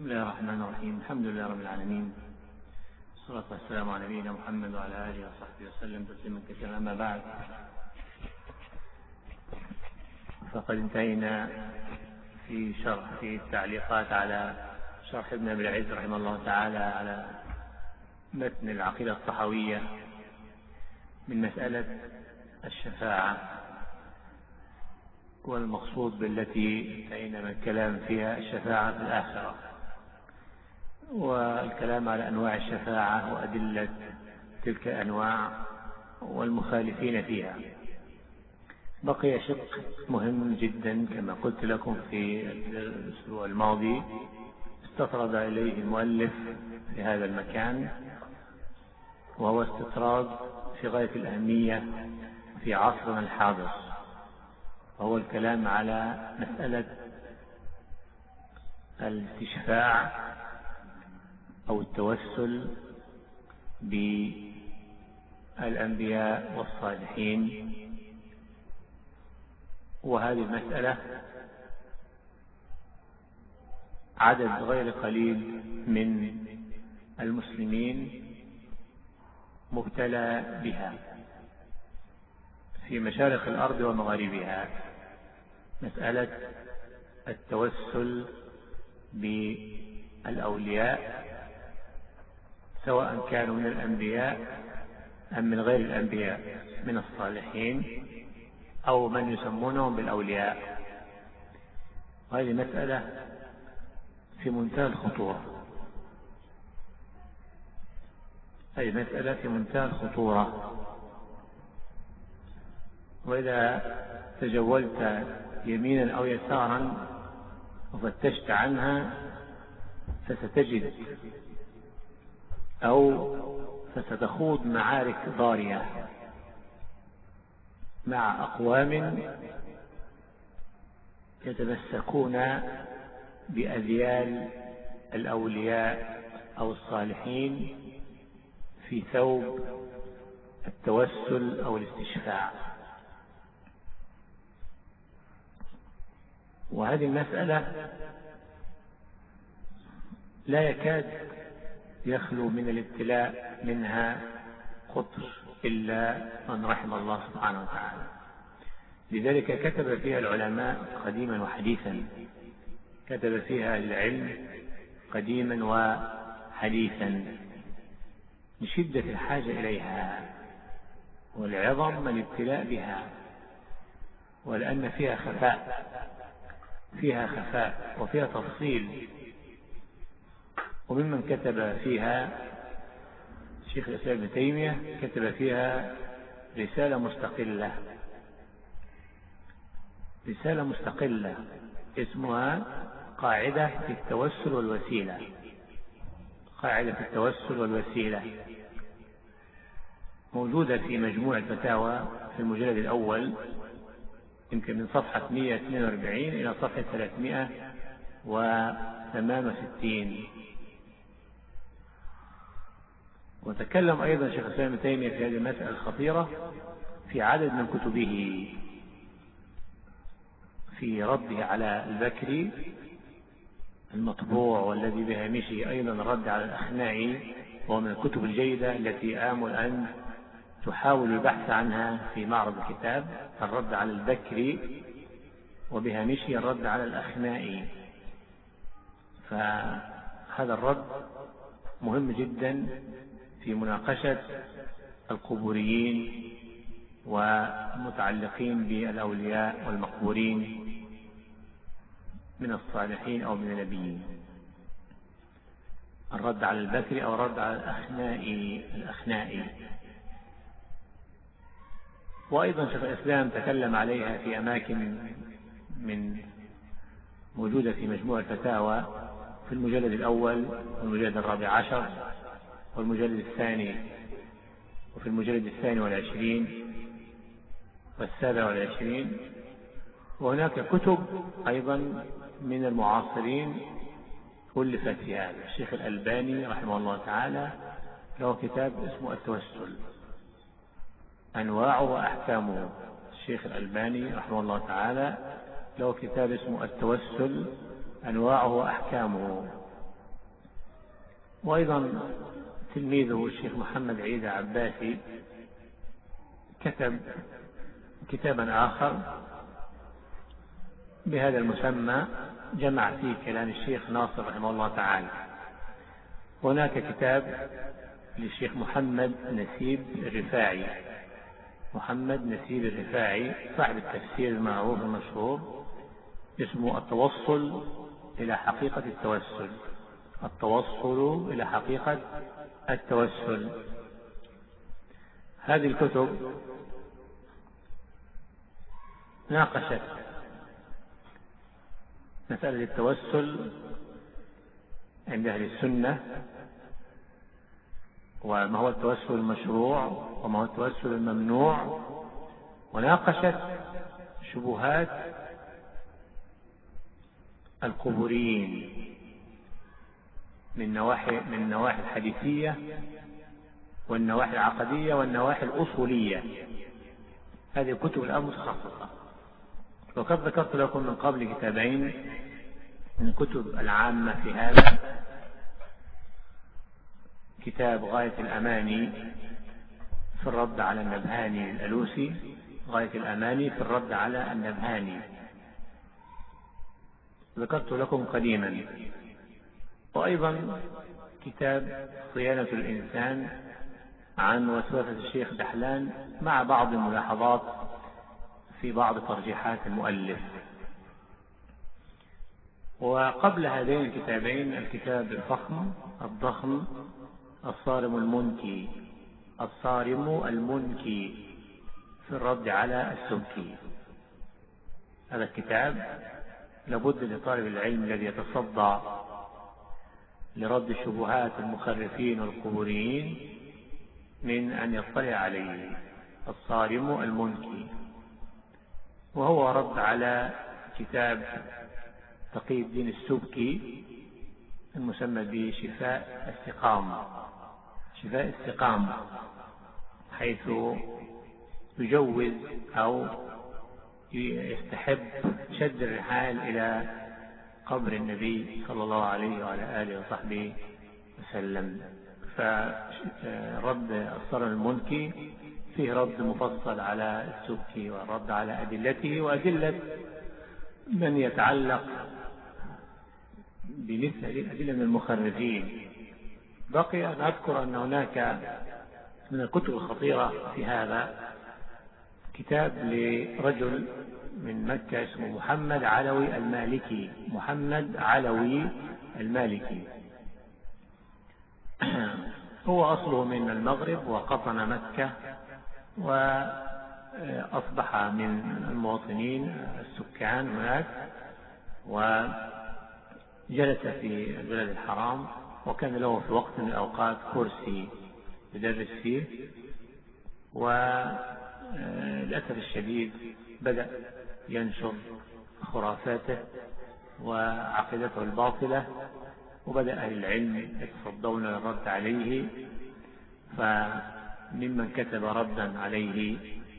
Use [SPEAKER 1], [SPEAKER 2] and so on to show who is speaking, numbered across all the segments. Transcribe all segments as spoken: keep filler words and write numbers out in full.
[SPEAKER 1] بسم الله الرحمن الرحيم. الحمد لله رب العالمين، والصلاة والسلام على نبينا محمد وعلى آله وصحبه وسلم تسليما كثيرا. أما بعد، فقد انتهينا في شرح في التعليقات على شرح ابن أبي العز رحمه الله تعالى على متن العقيدة الطحاوية من مسألة الشفاعة، والمقصود بالتي انتهينا من الكلام فيها الشفاعة في الآخرة، والكلام على أنواع الشفاعة وأدلة تلك الأنواع والمخالفين فيها. بقي شق مهم جدا كما قلت لكم في الأسبوع الماضي، استطرد إليه المؤلف في هذا المكان، وهو استطراد في غاية الأهمية في عصرنا الحاضر، وهو الكلام على مسألة الاستشفاع أو التوسل بالأنبياء والصالحين. وهذه المسألة عدد غير قليل من المسلمين مبتلى بها في مشارق الأرض ومغاربها، مسألة التوسل بالأولياء، سواء كانوا من الأنبياء أم من غير الأنبياء، من الصالحين أو من يسمونهم بالأولياء. وهذه مسألة في منتهى الخطورة، هذه مسألة في منتهى الخطورة. وإذا تجولت يمينا أو يسارا وفتشت عنها فستجد أو فستخوض معارك ضارية مع أقوام يتمسكون بأذيال الأولياء أو الصالحين في ثوب التوسل أو الاستشفاع. وهذه المسألة لا يكاد يخلو من الابتلاء منها قطر إلا من رحم الله سبحانه وتعالى. لذلك كتب فيها العلماء قديما وحديثا، كتب فيها العلم قديما وحديثا لشدة الحاجة إليها والعظم الابتلاء بها، ولأن فيها خفاء فيها خفاء وفيها تفصيل. وممن كتب فيها شيخ الإسلام ابن تيمية، كتب فيها رسالة مستقلة رسالة مستقلة اسمها قاعدة في التوسل والوسيلة قاعدة في التوسل والوسيلة، موجودة في مجموع الفتاوى في المجلد الأول، يمكن من صفحة مئة واثنين وأربعين إلى صفحة ثلاثمئة وثمانية وستين. وتكلم أيضا شيخ الإسلام ابن تيمية في هذه المسألة الخطيرة في عدد من كتبه، في رده على البكري المطبوع، والذي بهامشه أيضا رد على الأخنائي، وهو من الكتب الجيدة التي آمل أن تحاول البحث عنها في معرض الكتاب. الرد على البكري وبهامشه الرد على الأخنائي، فهذا الرد مهم جدا في مناقشة القبوريين والمتعلقين بالأولياء والمقبورين من الصالحين أو من النبيين. الرد على البكري أو الرد على الأخنائي الأخنائي وأيضا شيخ الإسلام تكلم عليها في أماكن من موجودة في مجموع الفتاوى في المجلد الأول والمجلد الرابع عشر والمجلد الثاني، وفي المجلد الثاني والعشرين والسابع والعشرين. وهناك كتب أيضا من المعاصرين ألفت في هذا. الشيخ الألباني رحمه الله تعالى له كتاب اسمه التوسل، أنواعه وأحكامه. الشيخ الألباني رحمه الله تعالى له كتاب اسمه التوسل، أنواعه وأحكامه. وأيضا تلميذه الشيخ محمد عيد عباسي كتب كتابا آخر بهذا المسمى، جمع فيه كلام الشيخ ناصر رحمه الله تعالى. هناك كتاب للشيخ محمد نسيب الرفاعي، محمد نسيب الرفاعي صاحب التفسير المعروف المشهور، اسمه التوصل إلى حقيقة التوسل، التوصل إلى حقيقة التوسل. هذه الكتب ناقشت مسألة التوسل عند أهل السنة، وما هو التوسل المشروع وما هو التوسل الممنوع، وناقشت شبهات القبوريين من نواحي من النواحي الحديثية والنواحي العقدية والنواحي الأصولية. هذه الكتب الآن متخصصة، وقد ذكرت لكم من قبل كتابين من الكتب العامة في هذا، كتاب غاية الأماني في الرد على النبهاني الألوسي، غاية الأماني في الرد على النبهاني ذكرت لكم قديما، وأيضا كتاب صيانة الإنسان عن وسوسة الشيخ دحلان مع بعض الملاحظات في بعض ترجيحات المؤلف. وقبل هذين الكتابين الكتاب الفخم الضخم الصارم المنكي، الصارم المنكي في الرد على السبكي. هذا الكتاب لابد لطالب العلم الذي يتصدى لرد شبهات المخرفين والقبوريين من أن يطلع عليه، الصارم المنكي، وهو رد على كتاب تقي الدين السبكي المسمى بشفاء السقام، شفاء السقام، حيث يجوز أو يستحب شد الرحال إلى قبر النبي صلى الله عليه وعلى آله وصحبه وسلم. فرد الصارم المنكي فيه رد مفصل على السبكي والرد على أدلته وأدلة من يتعلق بمثل الأدلة من المخرجين. بقي أن أذكر أن هناك من الكتب الخطيرة في هذا كتاب لرجل من مكة اسمه محمد علوي المالكي، محمد علوي المالكي، هو أصله من المغرب وقطن مكة وأصبح من المواطنين السكان هناك، وجلس في البلد الحرام، وكان له في وقت من الأوقات كرسي يدرس فيه، وللأسف الشديد بدأ ينشر خرافاته وعقيدته الباطلة، وبدأ أهل العلم يتصدون للرد عليه. فممن كتب ردا عليه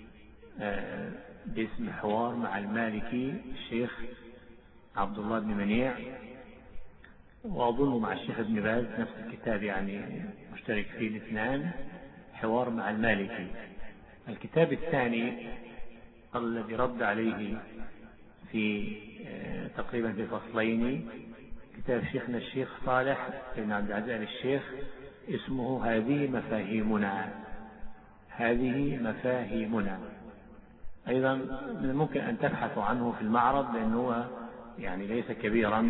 [SPEAKER 1] باسم حوار مع المالكي الشيخ عبد الله بن منيع، وأظن مع الشيخ ابن باز نفس الكتاب، يعني مشترك فيه الاثنان، حوار مع المالكي. الكتاب الثاني الذي رد عليه في تقريبا في فصلين كتاب شيخنا الشيخ صالح بن عبد العزيز الشيخ، اسمه هذه مفاهيمنا، هذه مفاهيمنا. أيضا من الممكن أن تبحثوا عنه في المعرض لأنه يعني ليس كبيرا،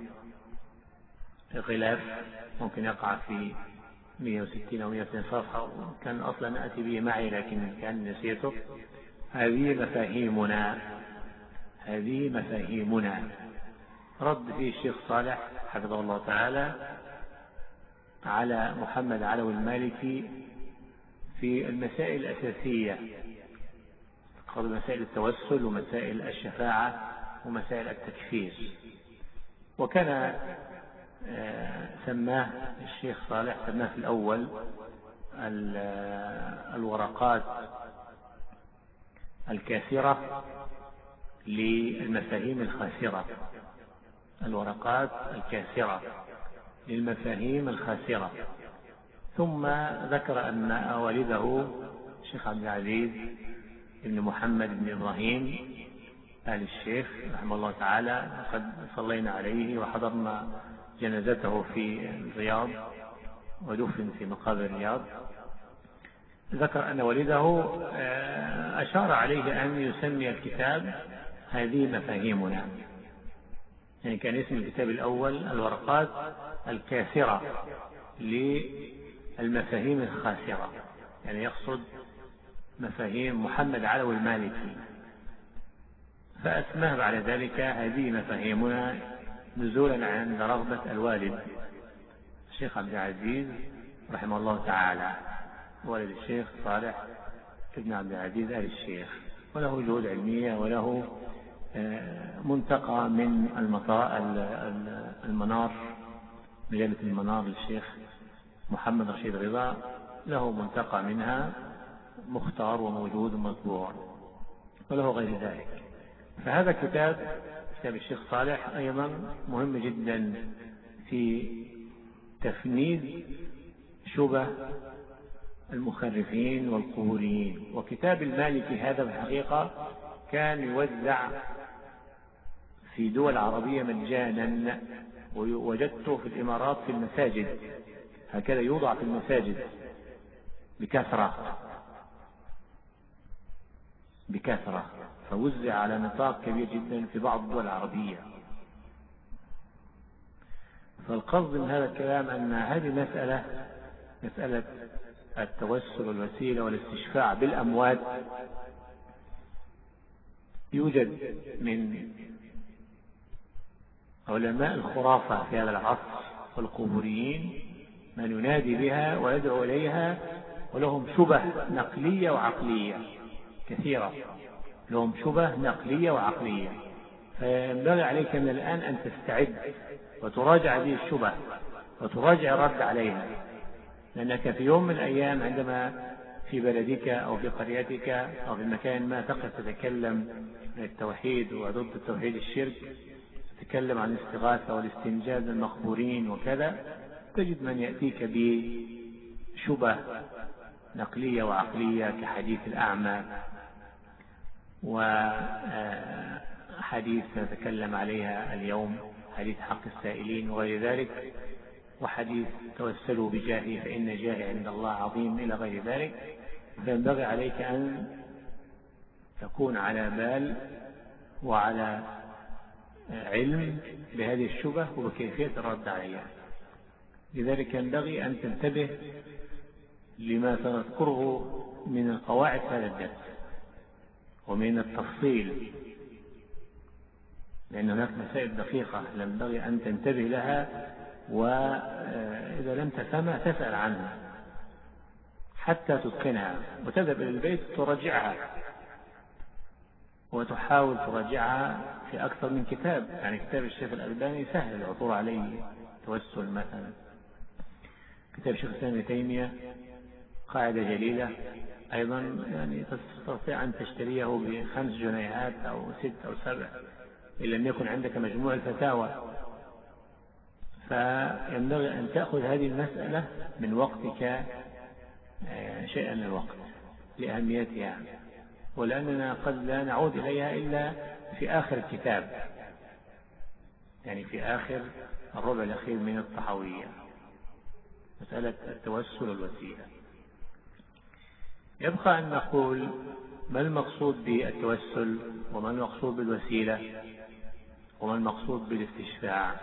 [SPEAKER 1] غلاف ممكن يقع في مئة وستين أو مئة وستين صفحة، كان أصلا أتي به معي لكن كان نسيته. هذه مفاهيمنا، هذه مفاهيمنا، رد فيه الشيخ صالح حفظه الله تعالى على محمد علوي المالكي في المسائل الأساسية، قبل مسائل التوسل ومسائل الشفاعة ومسائل التكفير. وكان سماه الشيخ صالح سماه في الأول الورقات الكاسرة للمفاهيم الخاسرة، الورقات الكاسرة للمفاهيم الخاسرة. ثم ذكر أن والده الشيخ عبد العزيز بن محمد بن إبراهيم آل الشيخ رحمه الله تعالى، قد صلينا عليه وحضرنا جنازته في الرياض ودفن في مقابر الرياض. ذكر أن والده أشار عليه أن يسمي الكتاب هذه مفاهيمنا، يعني كان اسم الكتاب الأول الورقات الكاسرة للمفاهيم الخاسرة، يعني يقصد مفاهيم محمد علوي المالكي، فأسماه بعد ذلك هذه مفاهيمنا نزولا عند رغبة الوالد الشيخ عبد العزيز رحمه الله تعالى، والد الشيخ صالح ابن عبد العزيز آل الشيخ، وله جهود علمية وله منتقى من المنار، مجلة المنار للشيخ محمد رشيد رضا، له منتقى منها مختار وموجود ومطبوع، وله غير ذلك. فهذا كتاب كتاب الشيخ صالح أيضا مهم جدا في تفنيد شبه المخرفين والقبوريين. وكتاب المالكي هذا بالحقيقة كان يوزع في دول عربية مجانا، ووجدته في الإمارات في المساجد، هكذا يوضع في المساجد بكثرة بكثرة فوزع على نطاق كبير جدا في بعض الدول العربية. فالقصد من هذا الكلام أن هذه مسألة مسألة التوسل والوسيلة والاستشفاع بالأموات يوجد من علماء الخرافة في هذا العصر والقبوريين من ينادي بها ويدعو إليها، ولهم شبه نقلية وعقلية كثيرة، لهم شبه نقلية وعقلية. فينبغي عليك من الآن أن تستعد وتراجع هذه الشبه وتراجع الرد عليها، لأنك في يوم من الأيام عندما في بلدك أو في قريتك أو في مكان ما تقف تتكلم عن التوحيد وضد التوحيد الشرك، تتكلم عن الاستغاثة والاستنجاد المقبورين وكذا، تجد من يأتيك بشبه نقلية وعقلية كحديث الأعمى وحديث نتكلم عليها اليوم، حديث حق السائلين وغير ذلك، وحديث توسلوا بجاهي فإن جاهي عند الله عظيم إلى غير ذلك. فينبغي عليك أن تكون على بال وعلى علم بهذه الشبه وبكيفية الرد عليها. لذلك ينبغي أن تنتبه لما سنذكره من القواعد هذا الدرس ومن التفصيل، لأن هناك مسائل دقيقة ينبغي أن تنتبه لها، وإذا لم تفهمها تسأل عنها حتى تتقنها، وتذهب إلى البيت تراجعها وتحاول تراجعها في أكثر من كتاب. يعني كتاب الشيخ الألباني سهل العثور عليه، توسل مثلا. كتاب الشيخ الإسلام ابن تيمية قاعدة جليلة أيضا، يعني تستطيع أن تشتريه بخمس جنيهات أو ست أو سبع إن لم يكن عندك مجموع الفتاوى. فينبغي أن تأخذ هذه المسألة من وقتك شيئا من الوقت لأهميتها، ولأننا قد لا نعود إليها إلا في آخر الكتاب، يعني في آخر الربع الأخير من الطحاوية، مسألة التوسل والوسيلة. يبقى أن نقول ما المقصود بالتوسل، وما المقصود بالوسيلة، وما المقصود بالاستشفاع.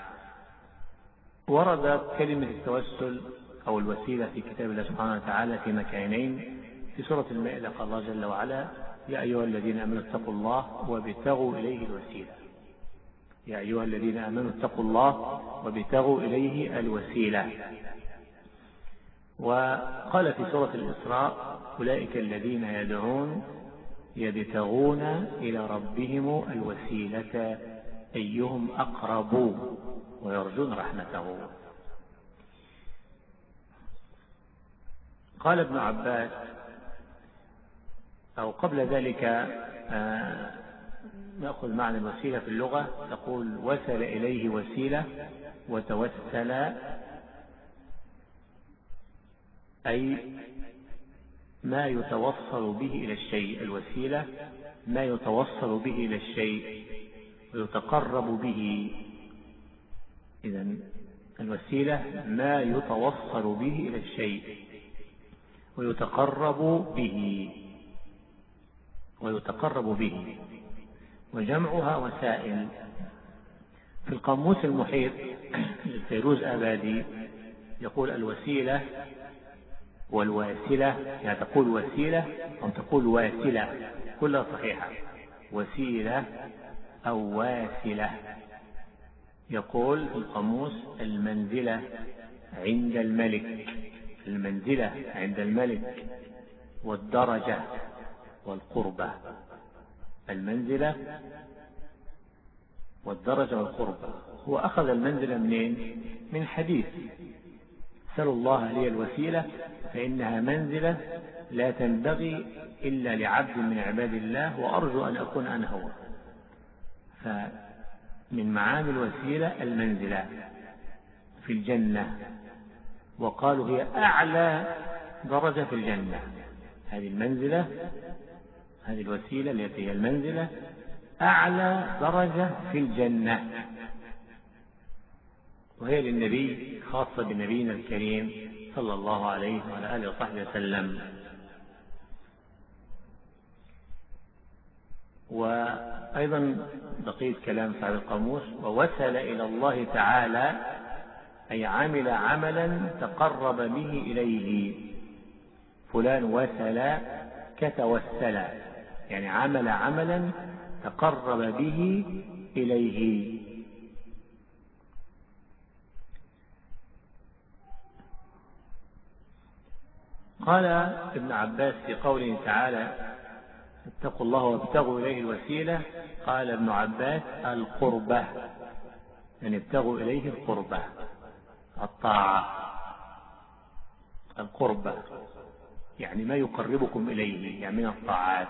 [SPEAKER 1] وردت كلمة التوسل أو الوسيلة في كتاب الله سبحانه وتعالى في مكانين. في سورة المائدة قال الله جل وعلا: يا أيها الذين آمنوا اتقوا الله وابتغوا إليه الوسيلة. يا أيها الذين آمنوا اتقوا الله وابتغوا إليه الوسيلة. وقال في سورة الإسراء: أولئك الذين يدعون يبتغون إلى ربهم الوسيلة أيهم أقرب ويرجون رحمته. قال ابن عباس، أو قبل ذلك آه نأخذ معنى الوسيلة في اللغة، تقول وصل إليه وسيلة وتوسل أي ما يتوصل به إلى الشيء. الوسيلة ما يتوصل به إلى الشيء ويتقرب به. إذن الوسيلة ما يتوصل به إلى الشيء ويتقرب به ويتقرب به وجمعها وسائل. في القاموس المحيط للفيروز آبادي يقول الوسيلة والواسلة، يعني تقول وسيلة أو تقول واسلة، كلها صحيحة، وسيلة أو واسلة. يقول في القاموس المنزلة عند الملك، المنزلة عند الملك، والدرجة والقربة. المنزلة والدرجة والقربة. هو أخذ المنزلة منين؟ من حديث سلوا الله لي الوسيلة فإنها منزلة لا تنبغي إلا لعبد من عباد الله وأرجو أن أكون أنا هو. فمن معاني الوسيلة المنزلة في الجنة، وقالوا هي أعلى درجة في الجنة. هذه المنزلة، هذه الوسيلة التي هي المنزلة أعلى درجة في الجنة، وهي للنبي، خاصة بنبينا الكريم صلى الله عليه وعلى آله وصحبه وسلم. وأيضا بقية كلام صاحب القاموس: ووسل إلى الله تعالى أي عمل عملا تقرب به إليه. فلان وسل كتوسل، يعني عمل عملا تقرب به إليه. قال ابن عباس في قوله تعالى اتقوا الله وابتغوا إليه الوسيلة، قال ابن عباس القربة، يعني ابتغوا إليه القربة، الطاعة، القربة يعني ما يقربكم إليه، يعني من الطاعات.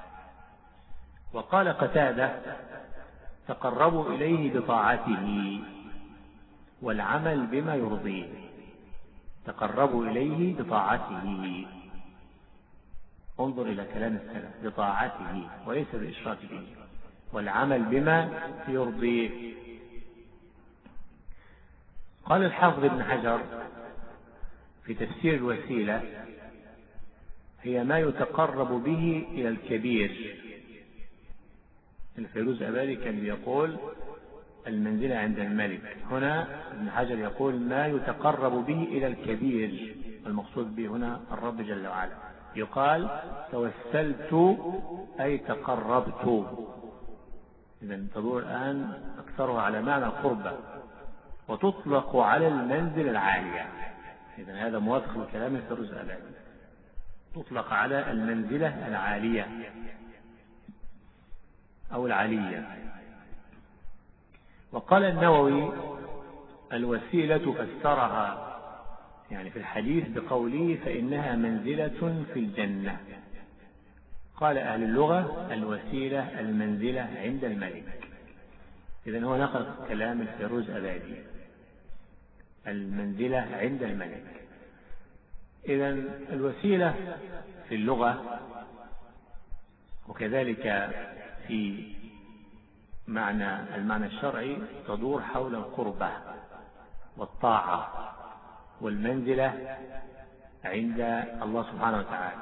[SPEAKER 1] وقال قتادة تقربوا إليه بطاعته والعمل بما يرضيه. تقربوا إليه بطاعته، انظر إلى كلام السلف، بطاعته وليس بالإشراك به، والعمل بما يرضيه. قال الحافظ ابن حجر في تفسير الوسيلة: هي ما يتقرب به إلى الكبير. الفيروز آبادي كان يقول المنزلة عند الملك، هنا ابن حجر يقول ما يتقرب به إلى الكبير، المقصود به هنا الرب جل وعلا. يقال توسلت أي تقربت. إذن تدور الآن أكثرها على معنى القربة، وتطلق على المنزل العالية. إذن هذا موافق لكلام الفيروز آبادي، تطلق على المنزلة العالية أو العالية. وقال النووي الوسيلة فسرها يعني في الحديث بقوله فإنها منزلة في الجنة. قال أهل اللغة الوسيلة المنزلة عند الملك. إذن هو نقل كلام الفيروز آبادي، المنزلة عند الملك. إذن الوسيلة في اللغة وكذلك في معنى المعنى الشرعي تدور حول القربة والطاعة والمنزلة عند الله سبحانه وتعالى.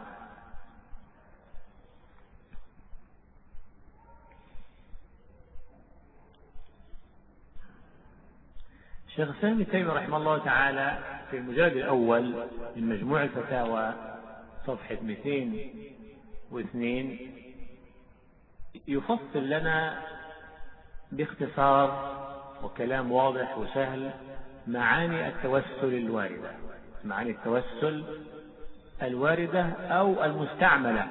[SPEAKER 1] الشيخ الإسلام ابن تيمية رحمه الله تعالى في المجلد الأول من مجموع الفتاوى صفحة مئتين واثنين يفصل لنا باختصار وكلام واضح وسهل معاني التوسل الواردة، معاني التوسل الواردة أو المستعملة.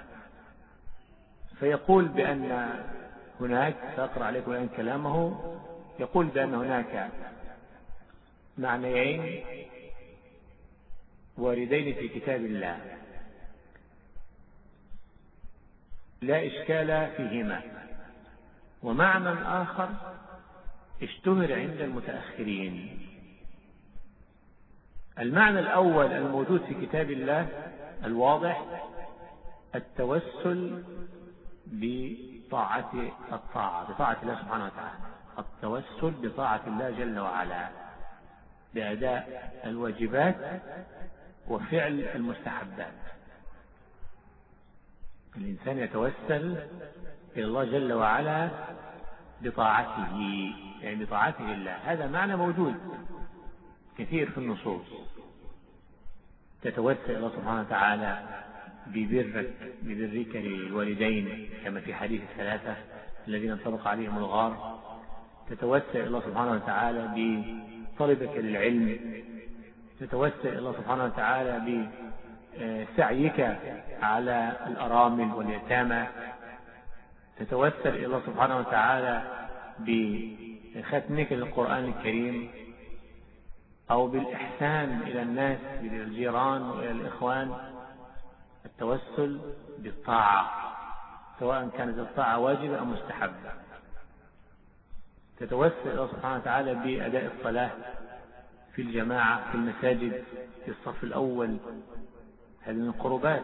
[SPEAKER 1] فيقول بأن هناك، سأقرأ عليكم الآن كلامه، يقول بأن هناك معنيين واردين في كتاب الله لا إشكال فيهما، ومعنى آخر اشتهر عند المتأخرين. المعنى الأول الموجود في كتاب الله الواضح التوسل بطاعة الطاعة بطاعة الله سبحانه وتعالى، التوسل بطاعة الله جل وعلا بأداء الواجبات وفعل المستحبات. الإنسان يتوسل إلى الله جل وعلا بطاعته، يعني بطاعته لله. هذا معنى موجود كثير في النصوص. تتوسل إلى الله سبحانه وتعالى ببرك ببرك للوالدين كما في حديث الثلاثة الذين انطبق عليهم الغار. تتوسل إلى الله سبحانه وتعالى بطلبك للعلم. تتوسل إلى الله سبحانه وتعالى بسعيك على الأرامل واليتامى. تتوسل إلى الله سبحانه وتعالى بختمك للقرآن الكريم أو بالإحسان إلى الناس إلى الجيران وإلى الإخوان. التوسل بالطاعة سواء كانت الطاعة واجبة أو مستحبة. تتوسل إلى الله سبحانه وتعالى بأداء الصلاة في الجماعة في المساجد في الصف الأول. هذه من القربات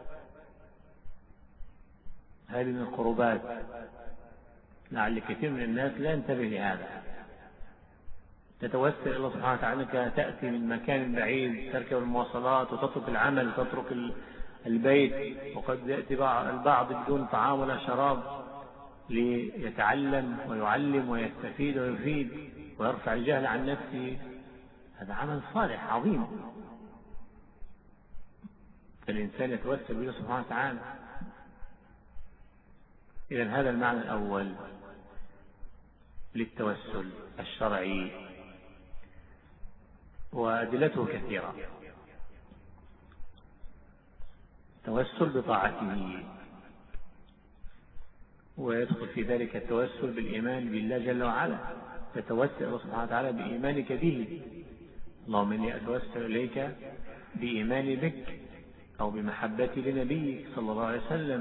[SPEAKER 1] هذه من القربات لعل كثير من الناس لا ينتبه لهذا. تتوسل إلى الله سبحانه وتعالى أنك تأتي من مكان بعيد تركب المواصلات وتترك العمل وتترك البيت، وقد يأتي البعض بدون طعام ولا شراب ليتعلم ويعلم ويستفيد ويفيد ويرفع الجهل عن نفسه. هذا عمل صالح عظيم. فالإنسان يتوسل بالله سبحانه وتعالى. إذن هذا المعنى الأول للتوسل الشرعي، وأدلته كثيرة. توسل بطاعته، ويدخل في ذلك التوسل بالإيمان بالله جل وعلا. تتوسل الله سبحانه وتعالى بإيمانك به. اللهم إني أتوسل إليك بإيماني بك أو بمحبتي لنبيك صلى الله عليه وسلم.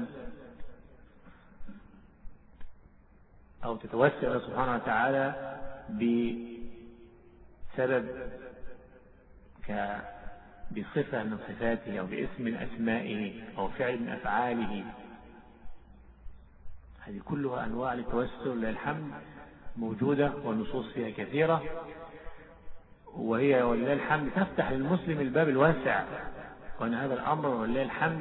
[SPEAKER 1] أو تتوسل الله سبحانه وتعالى بسبب بصفة من صفاته أو باسم من أسمائه أو فعل من أفعاله. هذه كلها أنواع للتوسل لله الحمد موجودة والنصوص فيها كثيرة، وهي ولله الحمد تفتح للمسلم الباب الواسع. وأن هذا الأمر ولله الحمد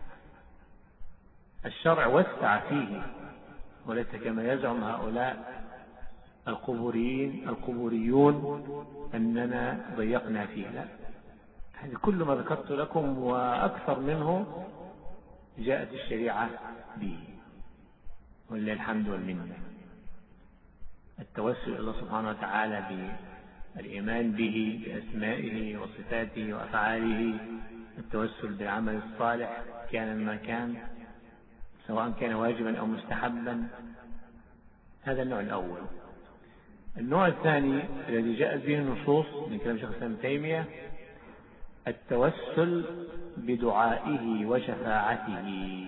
[SPEAKER 1] الشرع وسع فيه، وليس كما يزعم هؤلاء القبوريين القبوريون أننا ضيقنا فيه. لا، هذه كل ما ذكرت لكم وأكثر منه جاءت الشريعة به، ولله الحمد والمنة. التوسل إلى الله سبحانه وتعالى بالإيمان به بأسمائه وصفاته وأفعاله. التوسل بالعمل الصالح كان ما كان، سواء كان واجبا أو مستحبا. هذا النوع الأول. النوع الثاني الذي جاءت به النصوص من كلام شيخ الإسلام ابن تيمية التوسل بدعائه وشفاعته.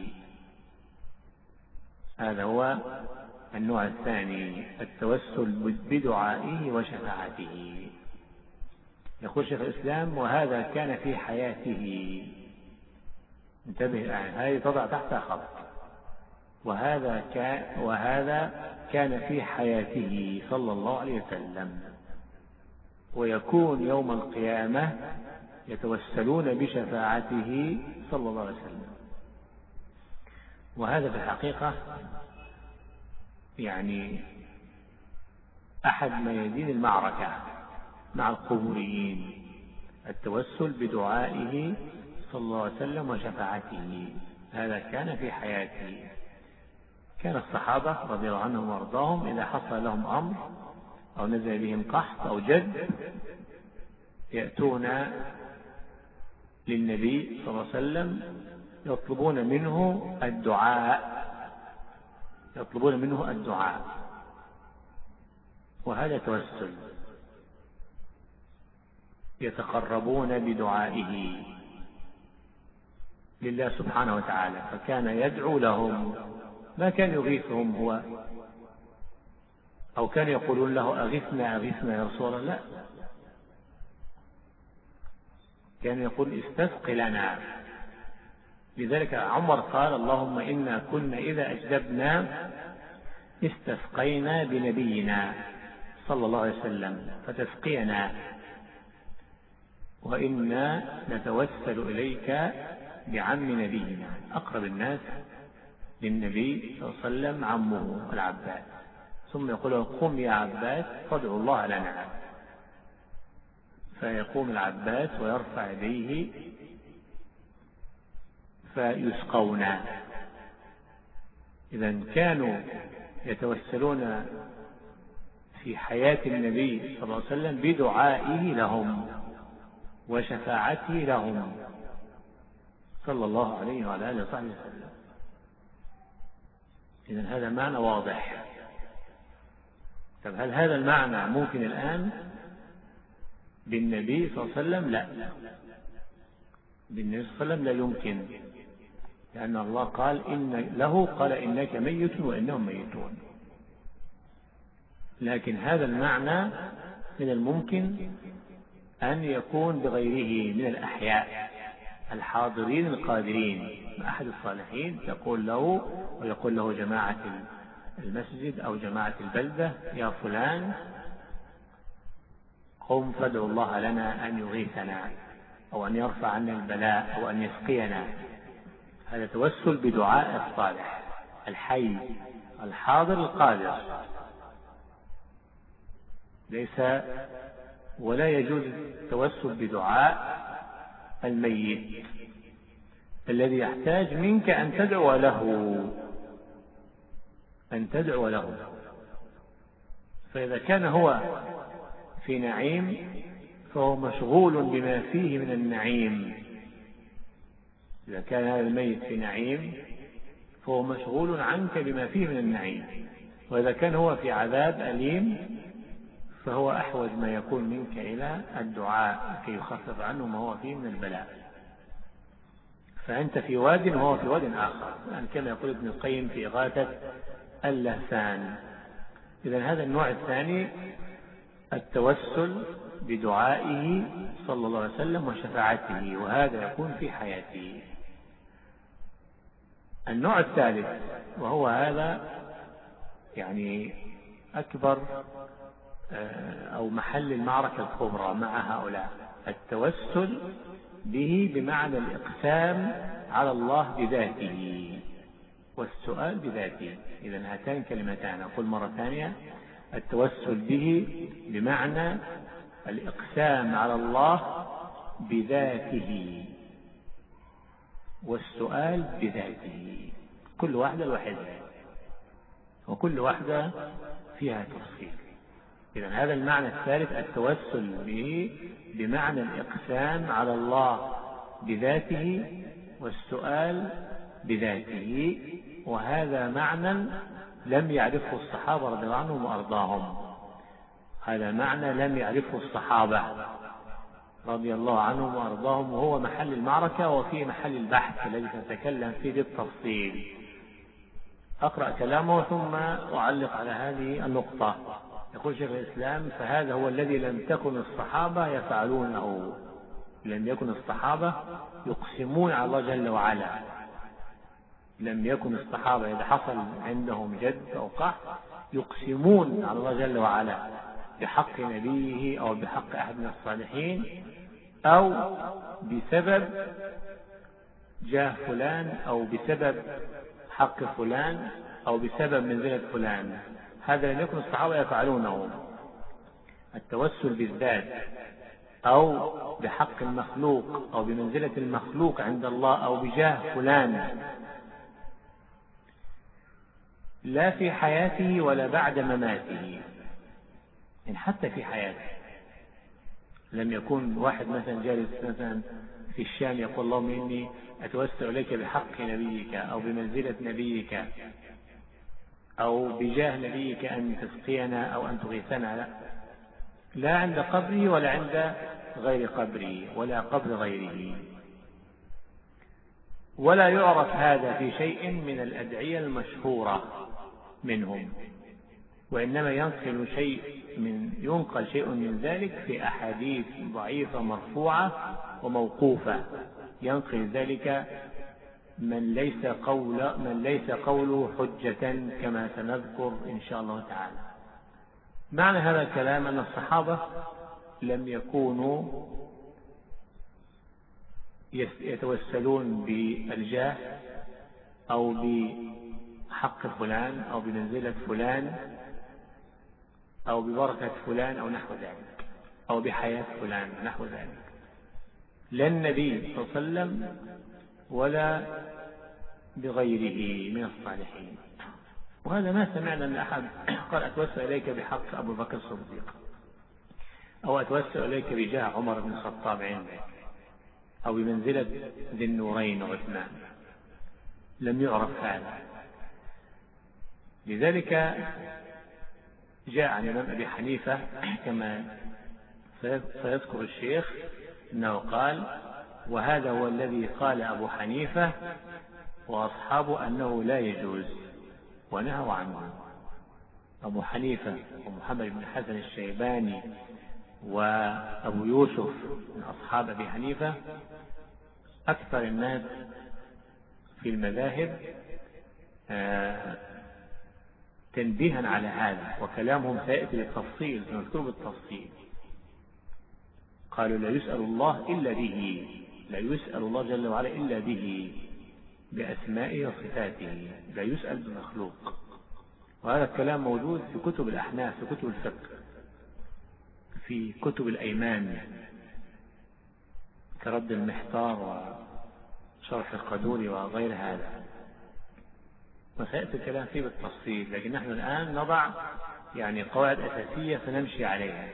[SPEAKER 1] هذا هو النوع الثاني، التوسل بدعائه وشفاعته. يقول شيخ الإسلام وهذا كان في حياته. انتبه الآن، هذه تضع تحتها خط. وهذا كان وهذا كان في حياته صلى الله عليه وسلم، ويكون يوم القيامة يتوسلون بشفاعته صلى الله عليه وسلم. وهذا في الحقيقة يعني أحد ميادين المعركة مع القبوريين، التوسل بدعائه صلى الله عليه وسلم وشفاعته. هذا كان في حياته. كان الصحابة رضي الله عنهم وارضاهم إذا حصل لهم أمر أو نزل بهم قحط أو جد يأتون للنبي صلى الله عليه وسلم يطلبون منه الدعاء يطلبون منه الدعاء وهذا توسل. يتقربون بدعائه لله سبحانه وتعالى، فكان يدعو لهم، ما كان يغيثهم هو أو كان يقولون له أغثنا أغثنا يا رسول الله، لا، كان يقول استسق لنا. لذلك عمر قال اللهم إنا كنا إذا أجدبنا استسقينا بنبينا صلى الله عليه وسلم فتسقينا، وإنا نتوسل إليك بعم نبينا. أقرب الناس للنبي صلى الله عليه وسلم عمه العباس، ثم يقول قم يا عباس فادعو الله لنا، فيقوم العباس ويرفع يديه فيسقونا. إذا كانوا يتوسلون في حياة النبي صلى الله عليه وسلم بدعائه لهم وشفاعته لهم صلى الله عليه وعلى آله وصحبه وسلم. إذن هذا معنى واضح. طب هل هذا المعنى ممكن الآن بالنبي صلى الله عليه وسلم؟ لا، بالنبي صلى الله عليه وسلم لا يمكن، لأن الله قال إن له قال إنك ميت وإنهم ميتون. لكن هذا المعنى من الممكن أن يكون بغيره من الأحياء الحاضرين القادرين. أحد الصالحين تقول له ويقول له جماعة المسجد أو جماعة البلدة يا فلان قم فادعوا الله لنا أن يغيثنا أو أن يرفع عنا البلاء أو أن يسقينا. هذا توسل بدعاء الصالح الحي الحاضر القادر، ليس ولا يجوز التوسل بدعاء الميت الذي يحتاج منك أن تدعو له أن تدعو له. فإذا كان هو في نعيم فهو مشغول بما فيه من النعيم. إذا كان هذا الميت في نعيم فهو مشغول عنك بما فيه من النعيم، وإذا كان هو في عذاب أليم فهو أحوج ما يكون منك إلى الدعاء كي يخفف عنه ما هو فيه من البلاء. فأنت في واد وهو في واد آخر، يعني كما يقول ابن القيم في إغاثة اللهفان. إذن هذا النوع الثاني التوسل بدعائه صلى الله عليه وسلم وشفاعته، وهذا يكون في حياته. النوع الثالث وهو هذا يعني أكبر أو محل المعركة الكبرى مع هؤلاء، التوسل به بمعنى الإقسام على الله بذاته والسؤال بذاته. إذن هاتان كلمتان، أقول مرة ثانية، التوسل به بمعنى الإقسام على الله بذاته والسؤال بذاته، كل واحدة الوحيدة وكل واحدة فيها تفصيل. إذن هذا المعنى الثالث التوسل به بمعنى الإقسام على الله بذاته والسؤال بذاته، وهذا معنى لم يعرفه الصحابة رضي الله عنهم وأرضاهم. هذا معنى لم يعرفه الصحابة رضي الله عنهم وأرضاهم، وهو محل المعركة وفي محل البحث الذي سنتكلم فيه بالتفصيل. أقرأ كلامه ثم أعلق على هذه النقطة. يقول شيخ الإسلام فهذا هو الذي لم تكن الصحابة يفعلونه. لم يكن الصحابة يقسمون على الله جل وعلا، لم يكن الصحابة إذا حصل عندهم جد أو قحط يقسمون على الله جل وعلا بحق نبيه أو بحق أحد من الصالحين أو بسبب جاه فلان أو بسبب حق فلان أو بسبب منزلة فلان. هذا لم يكن الصحابة يفعلونه. التوسل بالذات أو بحق المخلوق أو بمنزلة المخلوق عند الله أو بجاه فلان لا في حياته ولا بعد مماته، إن حتى في حياته لم يكن واحد مثلا جالس مثلا في الشام يقول اللهم إني أتوسل إليك بحق نبيك أو بمنزلة نبيك أو بجاه نبيك أن تسقينا أو أن تغيثنا، لا, لا عند قبره ولا عند غير قبره ولا قبر غيره. ولا يعرف هذا في شيء من الأدعية المشهورة منهم، وإنما ينقل شيء من ينقل شيء من ذلك في أحاديث ضعيفة مرفوعة وموقوفة، ينقل ذلك من ليس قول من ليس قوله حجة كما سنذكر إن شاء الله تعالى. معنى هذا الكلام أن الصحابة لم يكونوا يتوسلون بالجاه أو بحق فلان أو بمنزلة فلان أو ببركة فلان أو نحو ذلك أو بحياة فلان نحو ذلك، لا النبي صلى الله عليه وسلم ولا بغيره من الصالحين. وهذا ما سمعنا أن أحد قال أتوسل إليك بحق أبو بكر الصديق أو أتوسل إليك بجاه عمر بن الخطاب عندك أو بمنزلة ذي النورين وعثمان، لم يعرف هذا. لذلك جاء عن الإمام أبي حنيفة كما سيذكر الشيخ أنه قال: وهذا هو الذي قال أبو حنيفة وأصحابه أنه لا يجوز ونهوا عنه. أبو حنيفة ومحمد بن حسن الشيباني وأبو يوسف من أصحاب أبي حنيفة أكثر الناس في المذاهب تنبيها على هذا، وكلامهم سيأتي بالتفصيل سنذكره بالتفصيل. قالوا لا يسأل الله إلا به، لا يسأل الله جل وعلا إلا به بأسمائه وصفاته، لا يسأل بمخلوق. وهذا الكلام موجود في كتب الأحناف، في كتب الفقه، في كتب الأيمان كرد المحتار وشرح القدوري وغير هذا، وسيأتي الكلام فيه بالتفصيل. لكن نحن الآن نضع يعني قواعد أساسية فنمشي عليها.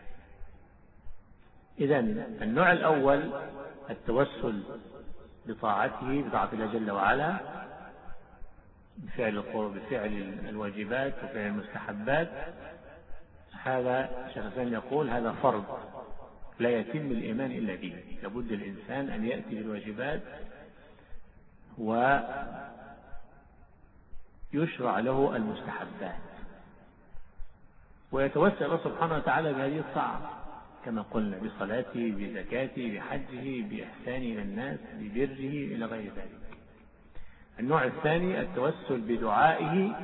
[SPEAKER 1] إذن النوع الأول التوسل بطاعته، بطاعة الله جل وعلا، بفعل القرب، بفعل الواجبات وفعل المستحبات. هذا شيخ الإسلام يقول هذا فرض لا يتم الإيمان إلا به، لابد الإنسان أن يأتي بالواجبات ويشرع له المستحبات، ويتوسل الله سبحانه وتعالى بهذه الطاعة كما قلنا، بصلاته، بزكاته، بحجه، بإحسانه إلى الناس، ببره إلى غير ذلك. النوع الثاني التوسل بدعائه،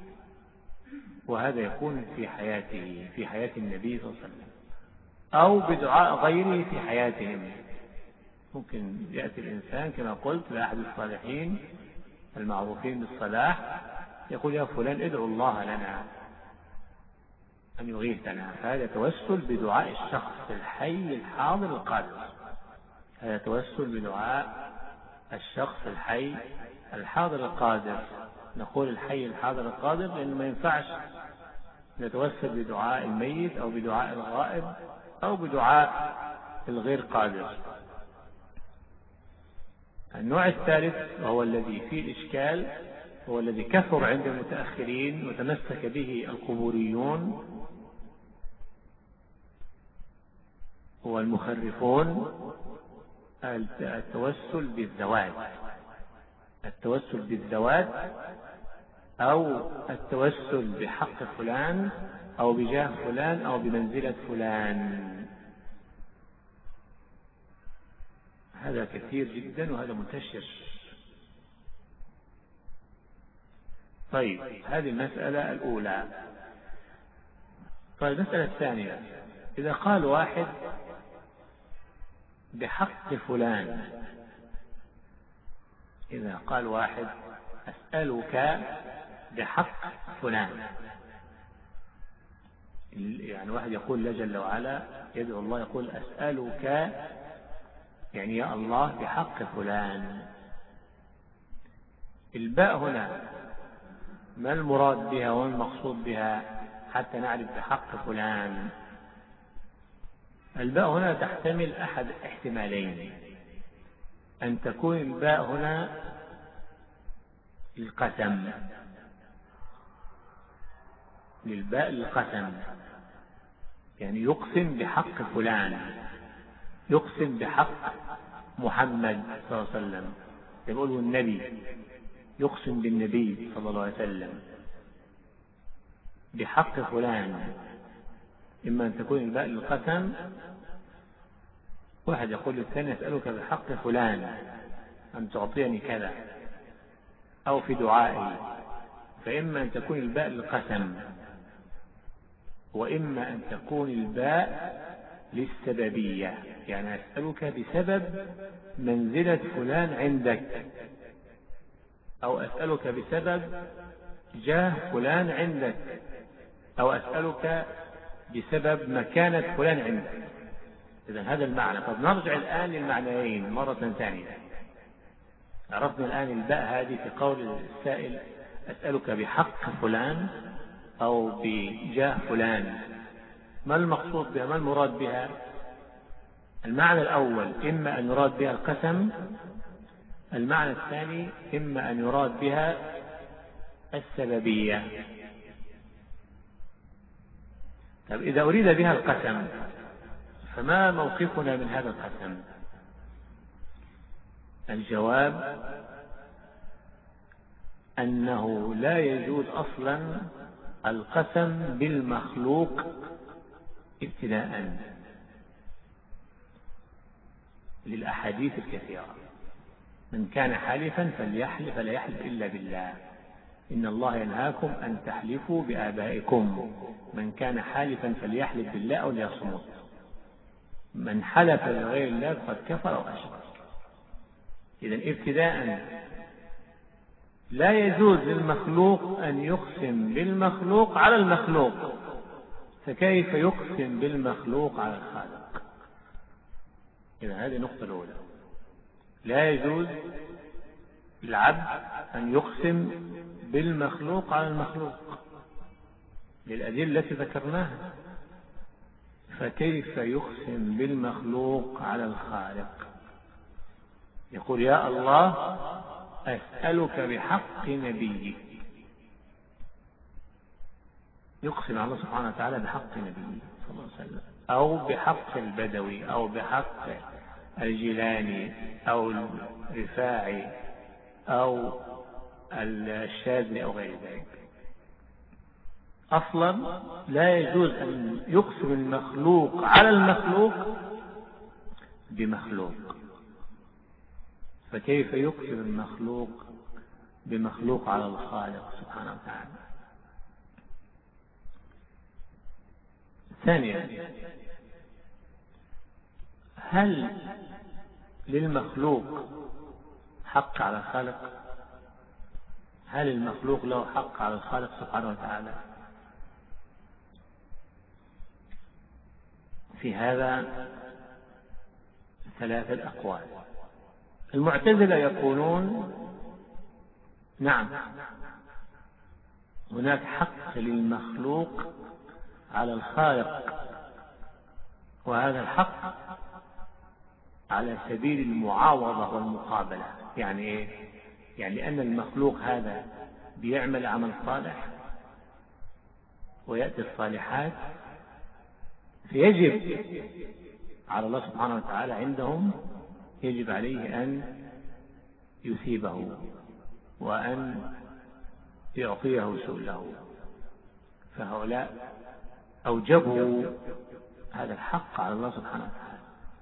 [SPEAKER 1] وهذا يكون في حياته، في حياة النبي صلى الله عليه وسلم، أو بدعاء غيره في حياتهم. ممكن يأتي الإنسان كما قلت لأحد الصالحين المعروفين بالصلاح يقول: يا فلان ادعو الله لنا أن يغيثنا. فهذا توسل بدعاء الشخص الحي الحاضر القادر، هذا توسل بدعاء الشخص الحي الحاضر القادر. نقول الحي الحاضر القادر لأنه ما ينفعش نتوسل بدعاء الميت أو بدعاء الغائب أو بدعاء الغير قادر. النوع الثالث وهو الذي فيه الإشكال، هو الذي كثر عند المتأخرين وتمسك به القبوريون والمخرفون، التوسل بالذوات، التوسل بالذوات أو التوسل بحق فلان أو بجاه فلان أو بمنزلة فلان. هذا كثير جدا وهذا منتشر. طيب، هذه المسألة الأولى. طيب، المسألة الثانية: إذا قال واحد بحق فلان، إذا قال واحد أسألك بحق فلان، يعني واحد يقول لا جل وعلا، يدعو الله يقول أسألك، يعني يا الله بحق فلان. الباء هنا ما المراد بها وما المقصود بها حتى نعرف بحق فلان؟ الباء هنا تحتمل أحد احتمالين: أن تكون الباء هنا للقسم، للباء للقسم، يعني يقسم بحق فلان، يقسم بحق محمد صلى الله عليه وسلم، يقول النبي، يقسم بالنبي صلى الله عليه وسلم بحق فلان. إما أن تكون الباء للقسم واحد يقول للثاني أسألك بحق فلان أن تعطيني كذا، أو في دعائي، فإما أن تكون الباء للقسم، وإما أن تكون الباء للسببية، يعني أسألك بسبب منزلة فلان عندك، أو أسألك بسبب جاه فلان عندك، أو أسألك بسبب مكانة فلان عندك. إذن هذا المعنى. طب نرجع الآن للمعنيين مرة ثانية. عرفنا الآن الباء هذه في قول السائل أسألك بحق فلان أو بجاه فلان، ما المقصود بها؟ ما المراد بها؟ المعنى الأول إما أن يراد بها القسم، المعنى الثاني إما أن يراد بها السببية. طب إذا أريد بها القسم فما موقفنا من هذا القسم؟ الجواب أنه لا يجوز أصلا القسم بالمخلوق ابتداء للأحاديث الكثيرة: من كان حالفا فليحلف فلا يحلف إلا بالله، إن الله ينهاكم أن تحلفوا بآبائكم، من كان حالفا فليحلف بالله أو ليصمت، من حلف بغير الله فقد كفر أو أشرك. إذن ابتداء لا يجوز للمخلوق أن يقسم بالمخلوق على المخلوق، فكيف يقسم بالمخلوق على الخالق؟ إذن هذه النقطة الأولى. لا يجوز للعبد أن يقسم بالمخلوق على المخلوق للأدلة التي ذكرناها، فكيف يقسم بالمخلوق على الخالق؟ يقول: يا الله أسألك بحق نبيك، يقسم على الله سبحانه وتعالى بحق نبيه صلى الله عليه وسلم، أو بحق البدوي، أو بحق الجيلاني، أو الرفاعي، أو الشاذلي، أو غير ذلك. أصلا لا يجوز أن يقسم المخلوق على المخلوق بمخلوق، فكيف يقسم المخلوق بمخلوق على الخالق سبحانه وتعالى؟ ثانيا، هل للمخلوق حق على الخالق؟ هل المخلوق له حق على الخالق سبحانه وتعالى؟ في هذا ثلاثة أقوال. المعتزلة يقولون: نعم، هناك حق للمخلوق على الخالق، وهذا الحق على سبيل المعاوضة والمقابلة. يعني إيه؟ يعني أن المخلوق هذا بيعمل عمل صالح ويأتي الصالحات، فيجب على الله سبحانه وتعالى عندهم يجب عليه أن يثيبه وأن يعطيه سؤله، فهؤلاء أوجبوا هذا الحق على الله سبحانه وتعالى.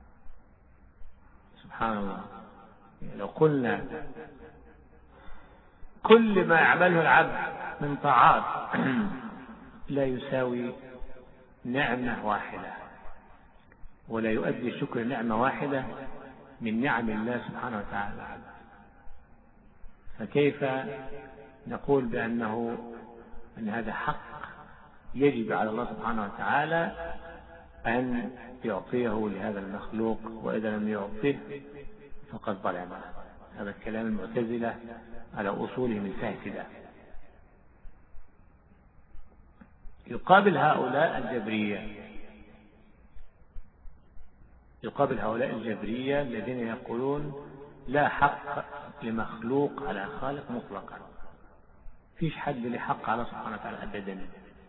[SPEAKER 1] سبحان الله، لو قلنا كل ما يعمله العبد من طاعات لا يساوي نعمة واحدة، ولا يؤدي شكر نعمة واحدة من نعم الله سبحانه وتعالى، فكيف نقول بأنه أن هذا حق يجب على الله سبحانه وتعالى أن يعطيه لهذا المخلوق، وإذا لم يعطيه فقد ظلم؟ هذا الكلام المعتزلة على أصولهم الفاسدة. يقابل هؤلاء الجبرية يقابل هؤلاء الجبرية الذين يقولون لا حق لمخلوق على خالق مطلقا، فيش حد لحق على سبحانه وتعالى أبدا،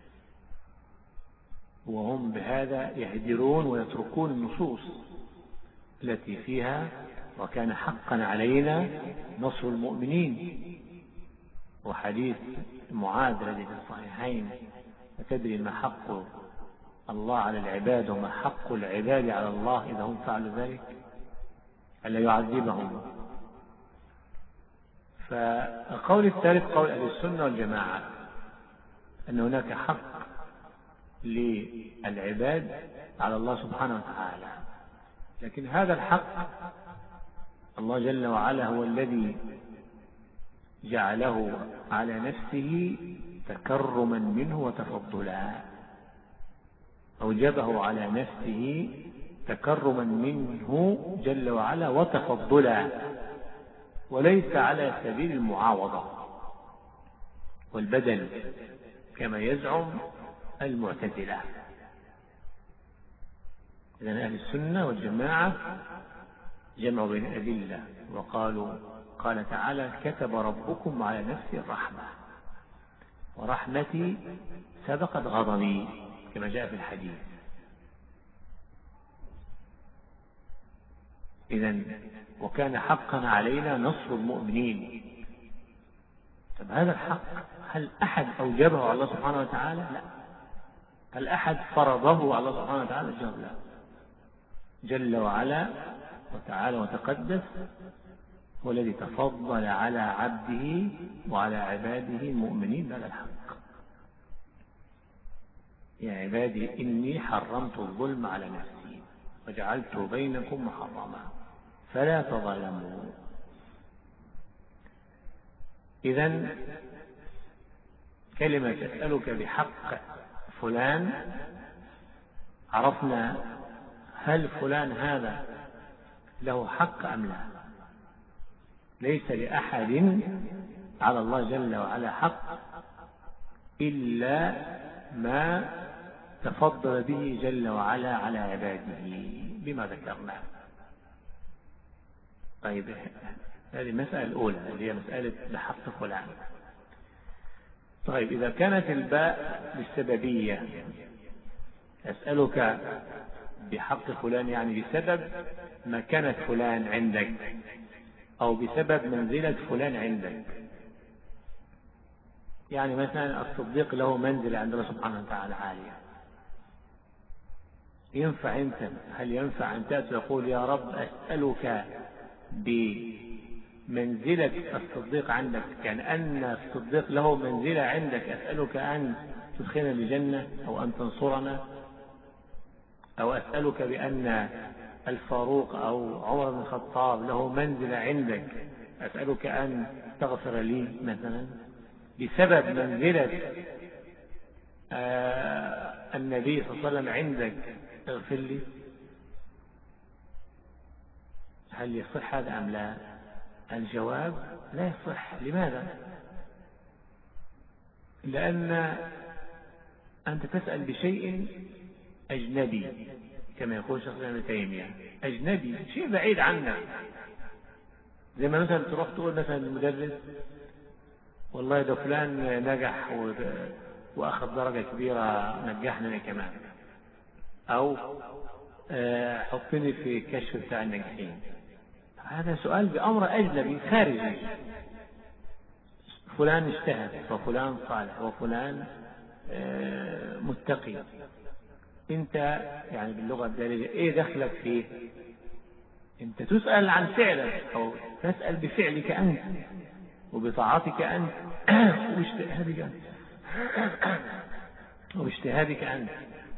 [SPEAKER 1] وهم بهذا يهدرون ويتركون النصوص التي فيها وكان حقا علينا نصر المؤمنين، وحديث معاذ الذي في الصحيحين: أتدري ما حق الله على العباد وما حق العباد على الله إذا هم فعلوا ذلك؟ ألا يعذبهم. فالقول الثالث قول أهل السنة والجماعة أن هناك حق للعباد على الله سبحانه وتعالى، لكن هذا الحق الله جل وعلا هو الذي جعله على نفسه تكرما منه وتفضلا، أوجبه على نفسه تكرما منه جل وعلا وتفضلا، وليس على سبيل المعاوضة والبدل كما يزعم المعتزلة. إذن أهل السنة والجماعة جمعوا بين الأدلة وقالوا قال تعالى كتب ربكم على نفسه الرحمة ورحمتي سبقت غضبي كما جاء في الحديث. إذن وكان حقا علينا نصر المؤمنين. طب هذا الحق هل أحد أوجبه على الله سبحانه وتعالى؟ لا. هل أحد فرضه على الله سبحانه وتعالى؟ الجواب لا. جل وعلا وتعالى وتقدس هو الذي تفضل على عبده وعلى عباده المؤمنين بهذا الحق. يا عبادي إني حرمت الظلم على نفسي وجعلت بينكم محرما فلا تظلموا. إذن كلمة تسألك بحق فلان، عرفنا هل فلان هذا له حق أم لا. ليس لأحد على الله جل وعلا حق إلا ما تفضل به جل وعلا على عباده بما ذكرنا. طيب هذه المسألة الأولى اللي هي مسألة بحق فلان. طيب إذا كانت الباء للسببية، أسألك بحق فلان يعني بسبب مكانة فلان عندك أو بسبب منزلة فلان عندك. يعني مثلا الصديق له منزلة عند الله سبحانه وتعالى عالية، ينفع أنت هل ينفع أن تأتي وتقول يا رب أسألك بمنزلة الصديق عندك، كان أن الصديق له منزلة عندك، أسألك أن تدخلنا الجنة أو أن تنصرنا، أو أسألك بأن الفاروق أو عمر بن الخطاب له منزلة عندك، أسألك أن تغفر لي مثلا بسبب منزلة آه النبي صلى الله عليه وسلم عندك اغفر لي. هل يصح هذا أم لا؟ الجواب لا يصح. لماذا؟ لأن أنت تسأل بشيء أجنبي كما يقول شيخ ابن تيمية، أجنبي شيء بعيد عنك. زي ما مثلا تروح تقول مثلا للمدرس والله ده فلان نجح وأخذ درجة كبيرة نجحنا كمان، أو حطني في كشف بتاع الناجحين. هذا سؤال بأمر أجنبي خارجي. فلان اجتهد وفلان صالح وفلان متقي، انت يعني باللغة الدارجة ايه دخلك فيه؟ انت تسأل عن فعلك او تسأل بفعلك انت وبطاعتك انت واجتهادك انت واجتهادك انت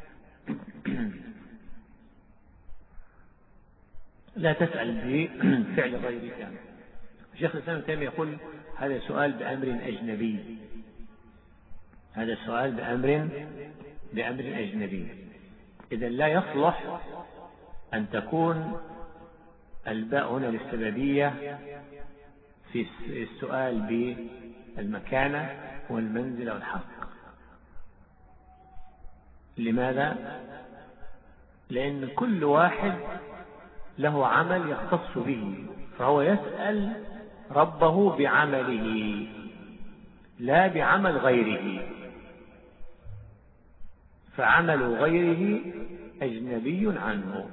[SPEAKER 1] لا تسأل بفعل غيرك. الشيخ الإسلام ابن تيمية يقول هذا سؤال بأمر أجنبي، هذا السؤال بأمر بأمر أجنبي. إذا لا يصلح أن تكون الباء هنا للسببية في السؤال بالمكانة والمنزلة والحق. لماذا؟ لأن كل واحد له عمل يختص به، فهو يسأل ربه بعمله لا بعمل غيره، فعمل غيره أجنبي عنه.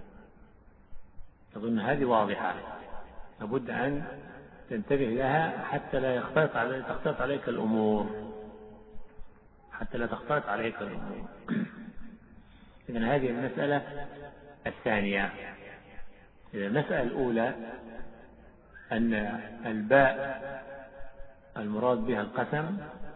[SPEAKER 1] أظن هذه واضحة، لابد أن تنتبه لها حتى لا يختلط عليك تختلط عليك الأمور حتى لا تختلط عليك الأمور إذن هذه المسألة الثانية. إذا المسألة الأولى أن الباء المراد بها القسم،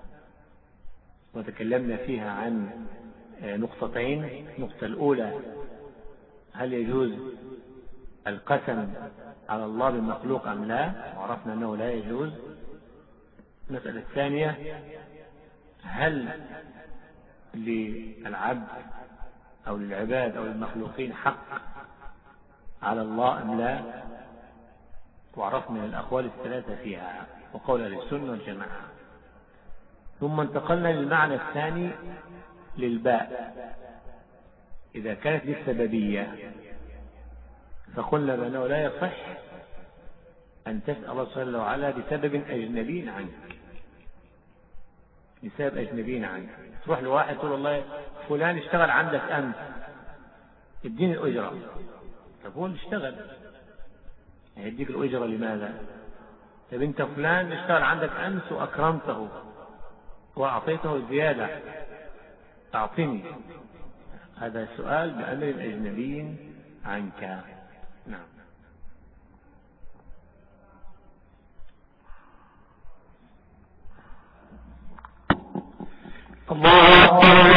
[SPEAKER 1] وتكلمنا فيها عن نقطتين. النقطة الأولى هل يجوز القسم على الله بالمخلوق أم لا، وعرفنا أنه لا يجوز. المسألة الثانية هل للعبد أو للعباد أو للمخلوقين حق على الله أم لا، وعرفنا الأقوال الثلاثة فيها وقول أهل السنة والجماعة. ثم انتقلنا للمعنى الثاني للباء إذا كانت للسببية، فقلنا بأنه لا يصح أن تسأل الله جل وعلا بسبب أجنبي عنك، بسبب أجنبي عنك. تروح لواحد تقول الله فلان اشتغل عندك أمس اديني الأجرة، طب هو اللي اشتغل هيديك الأجرة لماذا؟ طب انت فلان اشتغل عندك أمس وأكرمته وأعطيته زيادة أعطني. هذا سؤال بأمر أجنبي عنك. نعم.
[SPEAKER 2] الله أكبر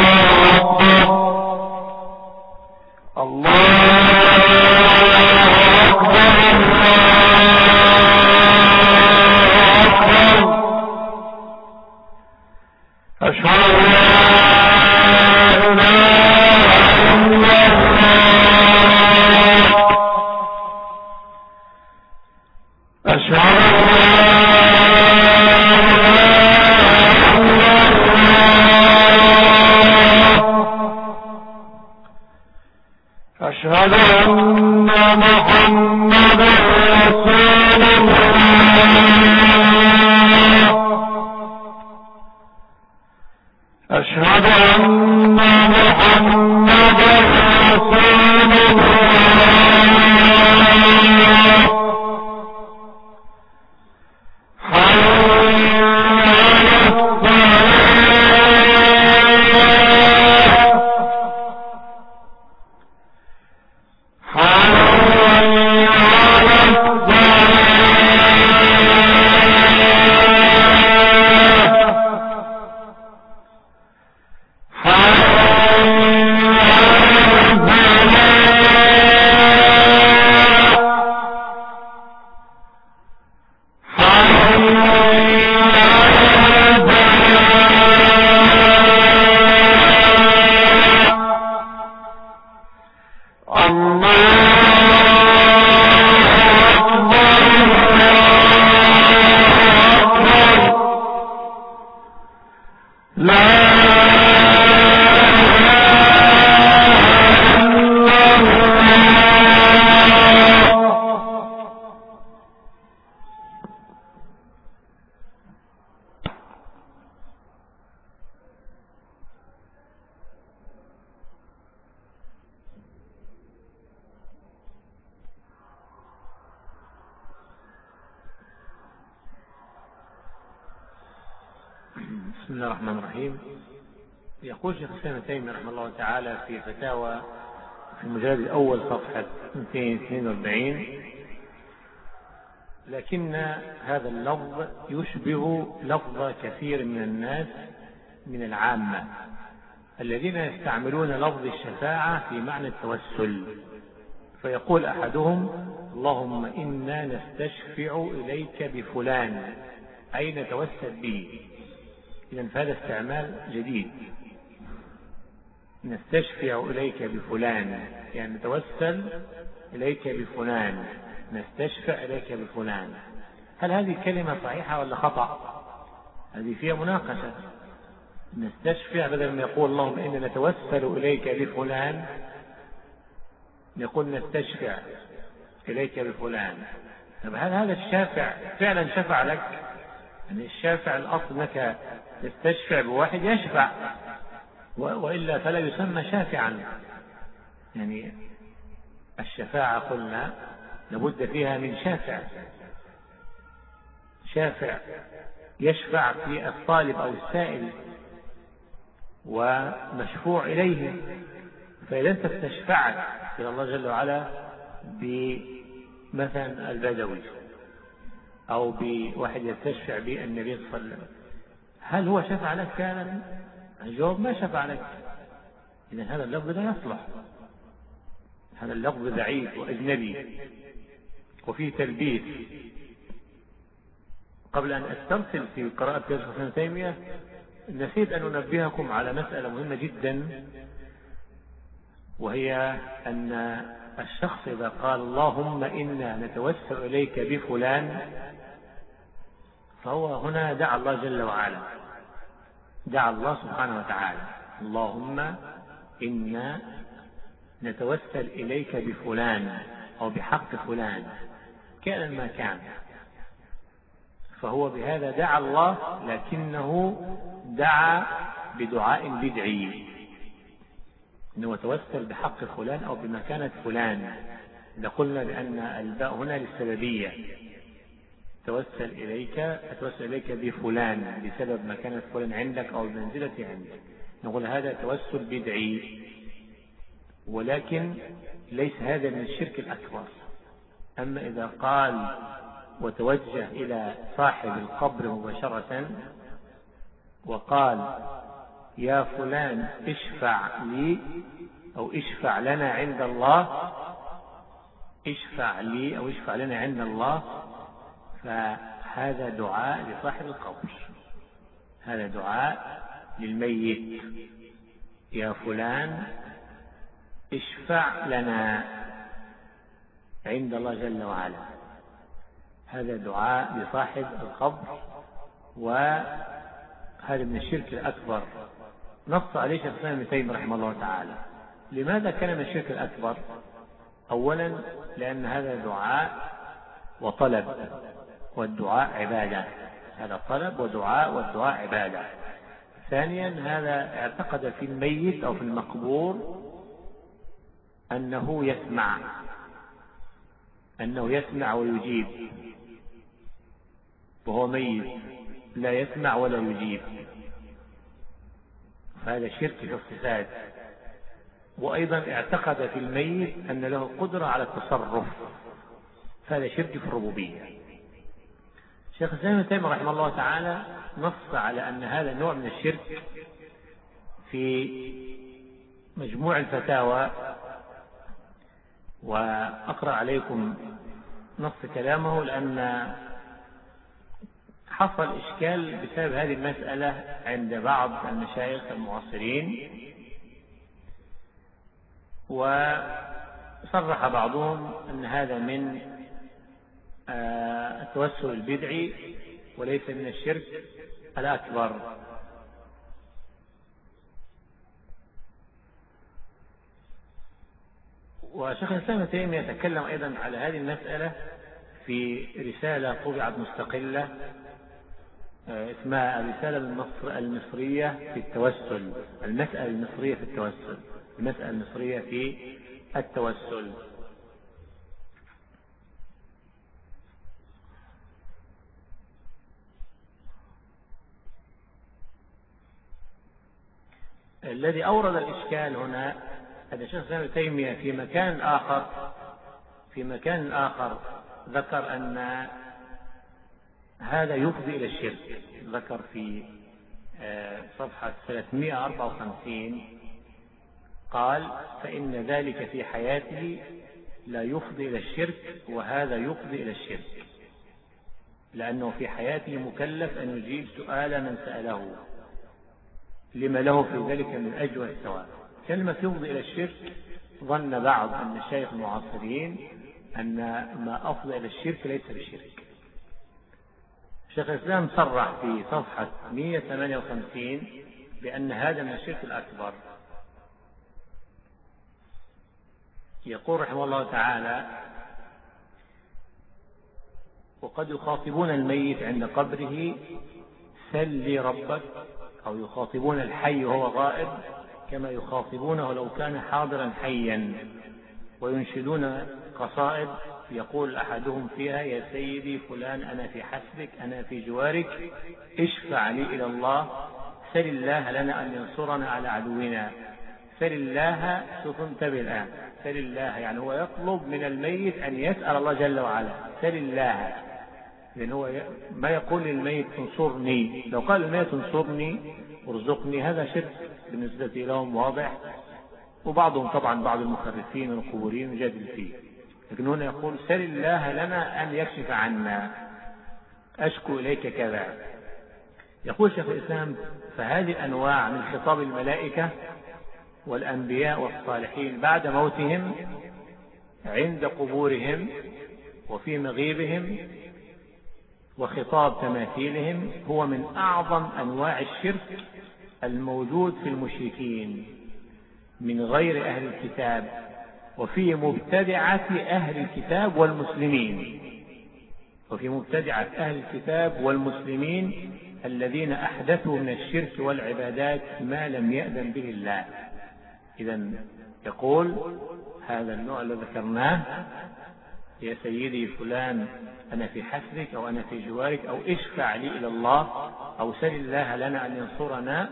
[SPEAKER 2] الله أشهد أن محمدا رسول الله أشهد أن محمدا رسول الله حي على
[SPEAKER 1] بسم الله الرحمن الرحيم. يقول شيخ الإسلام ابن تيمية رحمه الله تعالى في فتاوى في المجلد الأول صفحة مئتين واثنين وأربعين: لكن هذا اللفظ يشبه لفظ كثير من الناس من العامة الذين يستعملون لفظ الشفاعة في معنى التوسل، فيقول أحدهم: اللهم إنا نستشفع إليك بفلان، أي نتوسل به. إذن فهذا استعمال جديد، نستشفع إليك بفلان يعني نتوسل إليك بفلان، نستشفع إليك بفلان. هل هذه الكلمة صحيحة ولا خطأ؟ هذه فيها مناقشة. نستشفع بدل ما يقول اللهم إنا نتوسل إليك بفلان نقول نستشفع إليك بفلان. طب هل هذا الشافع فعلا شفع لك؟ يعني الشافع الأصل أنك تستشفع بواحد يشفع، وإلا فلا يسمى شافعا. يعني الشفاعة قلنا لابد فيها من شافع، شافع يشفع في الطالب أو السائل ومشفوع إليه، فإذا أنت استشفعت إلى الله جل وعلا بمثلا البدوي أو بواحد يستشفع بالنبي صلى الله عليه وسلم، هل هو شفع لك فعلا؟ الجواب ما شفع لك. إذن هذا اللفظ لا يصلح، هذا اللفظ ضعيف وأجنبي وفيه تلبيس. قبل أن أسترسل في قراءة شيخ الإسلام ابن تيمية نسيت أن أنبهكم على مسألة مهمة جدا، وهي أن الشخص إذا قال اللهم إنا نتوسل إليك بفلان، فهو هنا دعا الله جل وعلا، دعا الله سبحانه وتعالى، اللهم إنا نتوسل إليك بفلان أو بحق فلان كان ما كان، فهو بهذا دعا الله، لكنه دعا بدعاء بدعي، أنه توسل بحق فلان أو بمكانة فلان. إذا قلنا بأن الباء هنا للسببية، توسل إليك أتوسل إليك بفلان بسبب مكانة فلان عندك أو المنزلة عندك، نقول هذا توسل بدعي، ولكن ليس هذا من الشرك الأكبر. أما إذا قال وتوجه إلى صاحب القبر مباشرة وقال يا فلان اشفع لي أو اشفع لنا عند الله، اشفع لي أو اشفع لنا عند الله، فهذا دعاء لصاحب القبر، هذا دعاء للميت، يا فلان اشفع لنا عند الله جل وعلا، هذا دعاء لصاحب القبر، وهذا من الشرك الأكبر نص عليه شيخ الإسلام ابن تيمية رحمه الله تعالى. لماذا كان من الشرك الأكبر؟ أولا لأن هذا دعاء وطلب، والدعاء عبادة، هذا طلب ودعاء، والدعاء عبادة. ثانيا هذا اعتقد في الميت أو في المقبور أنه يسمع، أنه يسمع ويجيب، وهو ميت لا يسمع ولا يجيب، فهذا شرك في الصفات. وأيضا اعتقد في الميت أن له قدرة على التصرف، فهذا شرك في الربوبية. شيخ الإسلام ابن تيمية رحمه الله تعالى نص على أن هذا نوع من الشرك في مجموع الفتاوى، وأقرأ عليكم نص كلامه لأن حصل إشكال بسبب هذه المسألة عند بعض المشايخ المعاصرين، وصرح بعضهم أن هذا من التوسل البدعي وليس من الشرك الأكبر. وشيخ الإسلام ابن تيمية يتكلم أيضا على هذه المسألة في رسالة طبعت مستقلة اسمها الرسالة المصرية في التوسل، المسألة المصرية في التوسل، المسألة المصرية في التوسل. الذي أورد الإشكال هنا أن الشيخ الإسلام ابن تيمية في مكان آخر في مكان آخر ذكر أن هذا يفضي إلى الشرك، ذكر في صفحة ثلاثمائة وأربعة وخمسين قال فإن ذلك في حياته لا يفضي إلى الشرك، وهذا يفضي إلى الشرك، لأنه في حياته مكلف أن يجيب سؤال من سأله لما له في ذلك من أجر والثواب. كلمة يفضي إلى الشرك ظن بعض أن الشيخ المعاصرين أن ما أفضى إلى الشرك ليس بشرك. شيخ الإسلام صرح في صفحة مئة وثمانية وخمسين بأن هذا من الشرك الأكبر. يقول رحمه الله تعالى وقد يخاطبون الميت عند قبره سل لي ربك، أو يخاطبون الحي وهو غائب كما يخاطبونه لو كان حاضرا حيا، وينشدون قصائد يقول أحدهم فيها يا سيدي فلان أنا في حسبك أنا في جوارك اشفع لي إلى الله، سل الله لنا أن ينصرنا على عدونا، سل الله، شوف انتبه الآن، سل الله يعني هو يطلب من الميت أن يسأل الله جل وعلا، سل الله، لأن هو ما يقول للميت انصرني، لو قال الميت انصرني ارزقني هذا شرك بالنسبة لهم واضح، وبعضهم طبعا بعض المخرفين والقبوريين يجادل فيه، لكن هنا يقول سل الله لنا أن يكشف عنا، أشكو إليك كذا. يقول شيخ الإسلام فهذه أنواع من خطاب الملائكة والأنبياء والصالحين بعد موتهم عند قبورهم وفي مغيبهم وخطاب تماثيلهم هو من أعظم أنواع الشرك الموجود في المشركين من غير أهل الكتاب وفي مبتدعة أهل الكتاب والمسلمين، وفي مبتدعة أهل الكتاب والمسلمين الذين أحدثوا من الشرك والعبادات ما لم يأذن به الله. إذن يقول هذا النوع الذي ذكرناه، يا سيدي فلان أنا في حسرك أو أنا في جوارك أو اشفع لي إلى الله أو سل الله لنا أن ينصرنا،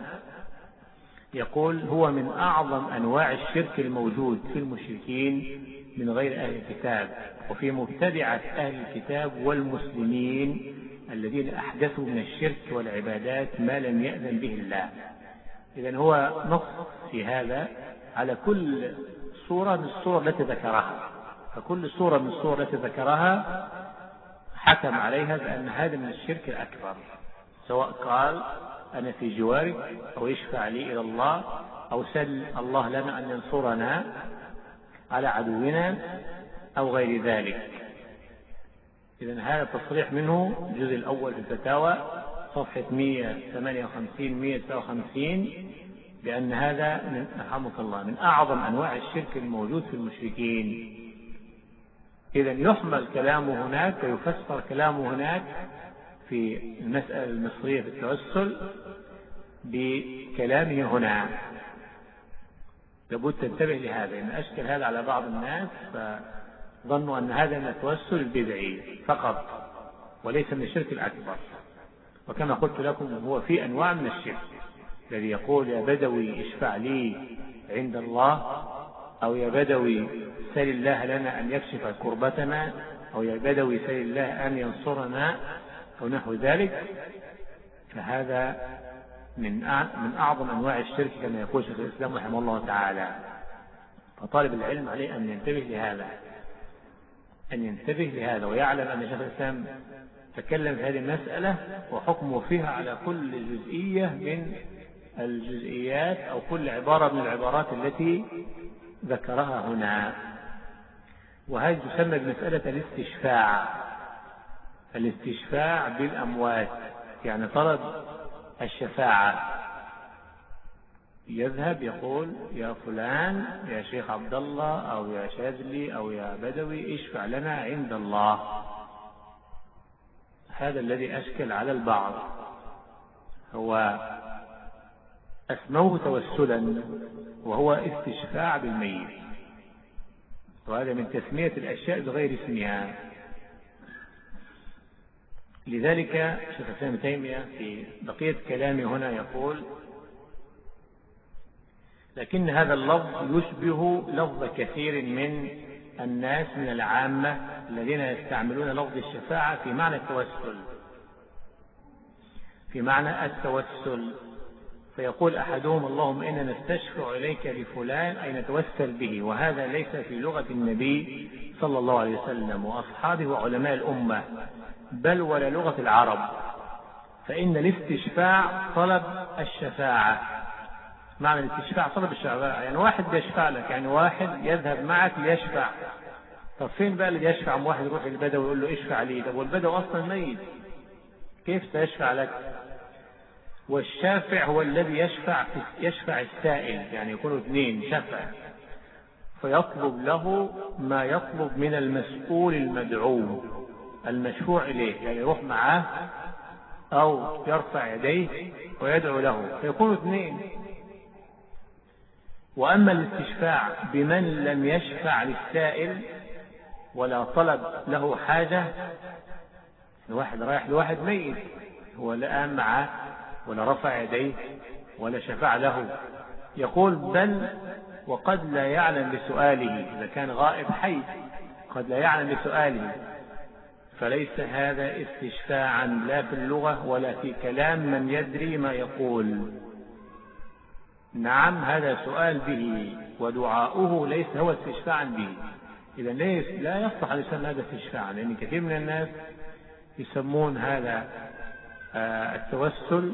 [SPEAKER 1] يقول هو من أعظم أنواع الشرك الموجود في المشركين من غير أهل الكتاب وفي مبتدعة أهل الكتاب والمسلمين الذين أحدثوا من الشرك والعبادات ما لم يأذن به الله. إذن هو نص في هذا على كل صورة من الصور التي ذكرها، فكل صورة من الصور التي ذكرها حكم عليها بأن هذا من الشرك الأكبر، سواء قال أنا في جوارك أو يشفع لي إلى الله أو سل الله لنا أن ينصرنا على عدونا أو غير ذلك. إذن هذا تصريح منه الجزء الأول في الفتاوى صفحة مئة وثمانية وخمسين مئة وتسعة وخمسين بأن هذا من رحمك الله من أعظم أنواع الشرك الموجود في المشركين. إذن يحمل كلامه هناك ويفسر كلامه هناك في المسألة المصرية في التوسل بكلامه هنا. لابد تنتبه لهذا، إن أشكل هذا على بعض الناس فظنوا أن هذا من التوسل البدعي فقط وليس من الشرك الأكبر، وكما قلت لكم هو في أنواع من الشرك، الذي يقول يا بدوي اشفع لي عند الله أو يا بدوي سل الله لنا أن يكشف كربتنا أو يا بدوي سل الله أن ينصرنا أو نحو ذلك، فهذا من من أعظم أنواع الشرك كما يقول شيخ الإسلام رحمه الله تعالى. فطالب العلم عليه أن ينتبه لهذا، أن ينتبه لهذا ويعلم أن شيخ الإسلام تكلم في هذه المسألة وحكمه فيها على كل جزئية من الجزئيات أو كل عبارة من العبارات التي ذكرها هنا. وهذه تسمى بمسألة الاستشفاع، الاستشفاع بالأموات، يعني طلب الشفاعة، يذهب يقول يا فلان يا شيخ عبد الله أو يا شاذلي أو يا بدوي اشفع لنا عند الله. هذا الذي أشكل على البعض، هو أسموه توسلا وهو استشفاع بالميت، وهذا من تسمية الأشياء بغير اسمها. لذلك شيخ الإسلام ابن تيمية في بقية كلامه هنا يقول لكن هذا اللفظ يشبه لفظ كثير من الناس من العامة الذين يستعملون لفظ الشفاعة في معنى التوسل، في معنى التوسل، فيقول أحدهم اللهم إنا نستشفع إليك بفلان أي نتوسل به، وهذا ليس في لغة النبي صلى الله عليه وسلم وأصحابه وعلماء الأمة بل ولا لغة العرب، فإن الاستشفاع طلب الشفاعة. معنى الاستشفاع طلب الشفاعة، يعني واحد يشفع لك، يعني واحد يذهب معك ليشفع. طب فين بقى اللي يشفع؟ واحد يروح للبدوي ويقول له اشفع لي، طب والبدوي أصلا ميت كيف سيشفع لك؟ والشافع هو الذي يشفع يشفع السائل، يعني يكونوا اثنين شفع فيطلب له ما يطلب من المسؤول المدعو المشفوع إليه، يعني يروح معاه أو يرفع يديه ويدعو له فيكونوا اثنين. وأما الاستشفاع بمن لم يشفع للسائل ولا طلب له حاجة، الواحد رايح لواحد ميت هو لا قام معاه ولا رفع يديه ولا شفع له، يقول بل وقد لا يعلم بسؤاله، إذا كان غائب حي قد لا يعلم بسؤاله، فليس هذا استشفاعا لا في اللغة ولا في كلام من يدري ما يقول. نعم هذا سؤال به ودعاؤه ليس هو استشفاعا به. إذا ليس لا يصلح أن يسمى هذا استشفاعا، لأن كثير من الناس يسمون هذا التوسل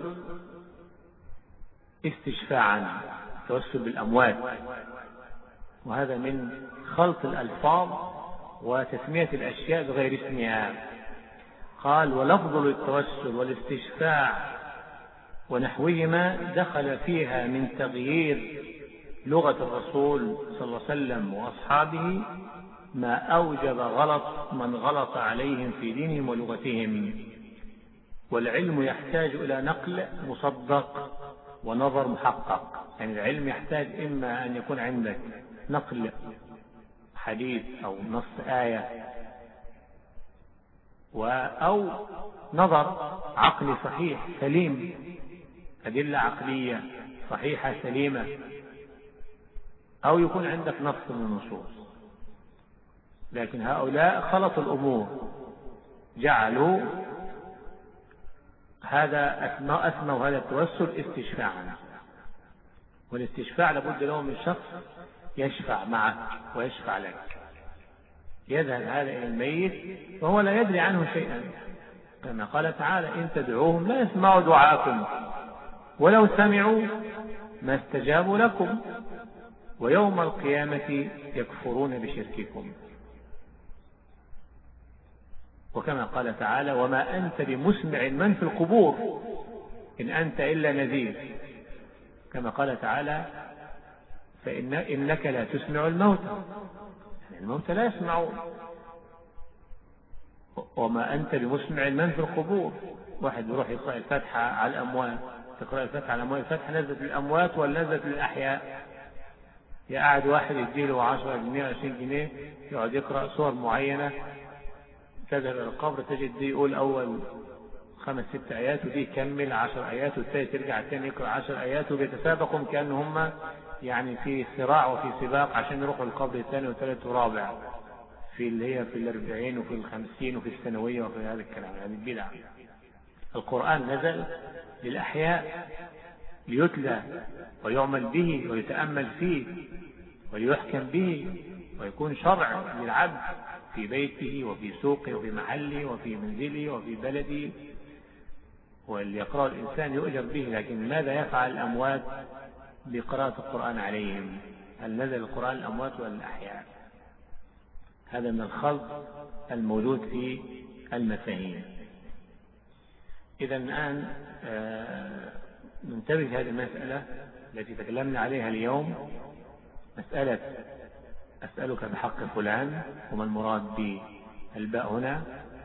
[SPEAKER 1] استشفاعا، التوسل بالأموات، وهذا من خلط الألفاظ وتسمية الأشياء بغير اسمها. قال ولفظ التوسل والاستشفاع ونحوهما دخل فيها من تغيير لغة الرسول صلى الله عليه وسلم وأصحابه ما أوجب غلط من غلط عليهم في دينهم ولغتهم. والعلم يحتاج إلى نقل مصدق ونظر محقق، يعني العلم يحتاج إما أن يكون عندك نقل حديث أو نص آية أو نظر عقلي صحيح سليم، أدلة عقلية صحيحة سليمة، أو يكون عندك نص من النصوص. لكن هؤلاء خلطوا الأمور، جعلوا هذا أسماء أسموا هذا التوسل استشفاعا، والاستشفاع لابد له من شخص يشفع معك ويشفع لك. يذهب هذا إلى الميت وهو لا يدري عنه شيئا، كما قال تعالى إن تدعوهم لا يسمعوا دعاءكم ولو سمعوا ما استجابوا لكم ويوم القيامة يكفرون بشرككم. وكما قال تعالى وما أنت بمسمع من في القبور إن أنت إلا نذير. كما قال تعالى فإن إنك لا تسمع الموتى، الموتى لا يسمعون. وما أنت بمسمع من في القبور، واحد يروح يقرأ الفاتحة على الأموات، تقرأ الفاتحة على الأموات، الفاتحة نزلت للأموات ولا نزلت للأحياء؟ يقعد واحد يديله عشرة جنيه عشرين جنيه يقعد يقرأ صور معينة، تذهب إلى القبر تجد دي يقول أول خمس ست آيات ودي يكمل عشر آيات والثاني ترجع الثاني يقرأ عشر آيات، وبيتسابقهم كأنهم يعني في صراع وفي سباق عشان يروحوا القبر الثاني والثالث والرابع في اللي هي في الأربعين وفي الخمسين وفي الثانوية وفي هذا الكلام، هذه البدع. القرآن نزل للأحياء ليتلى ويعمل به ويتأمل فيه ويحكم به ويكون شرع للعبد في بيته وفي سوقه وفي محله وفي منزله وفي بلده، واللي يقرأ الإنسان يؤجر به. لكن ماذا يفعل الأموات بقراءة القرآن عليهم؟ هل نزل القرآن الأموات ولا الأحياء؟ هذا من الخلط الموجود في المفاهيم. إذا الآن ننتبه لهذه المسألة التي تكلمنا عليها اليوم، مسألة أسألك بحق فلان، وما المراد بالباء هنا،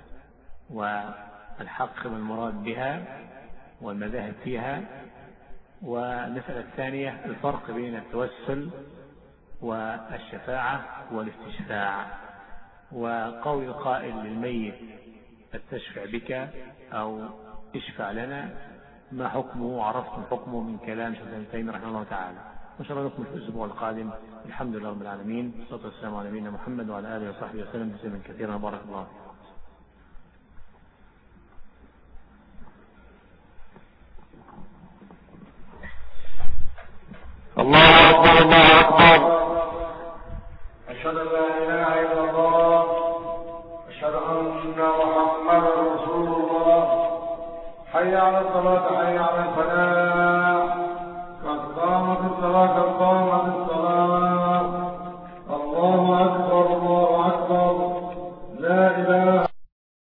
[SPEAKER 1] والحق ما المراد بها والمذاهب فيها. والمسألة الثانية الفرق بين التوسل والشفاعة والاستشفاع، وقول القائل للميت استشفع بك أو اشفع لنا ما حكمه، وعرفتم حكمه من كلام شيخ ابن تيمية رحمه الله تعالى. وإن شاء الله نكمل في الأسبوع القادم. الحمد لله رب العالمين، والصلاة والسلام على نبينا محمد وعلى آله وصحبه وسلم تسليما كثيرا. بارك الله فيكم.
[SPEAKER 2] الله أكبر الله أكبر.
[SPEAKER 3] أشهد أن لا إله إلا الله، أشهد أن محمدا رسول الله. حي على الصلاة حي على الفلاح، قد قامت الصلاة قد قامت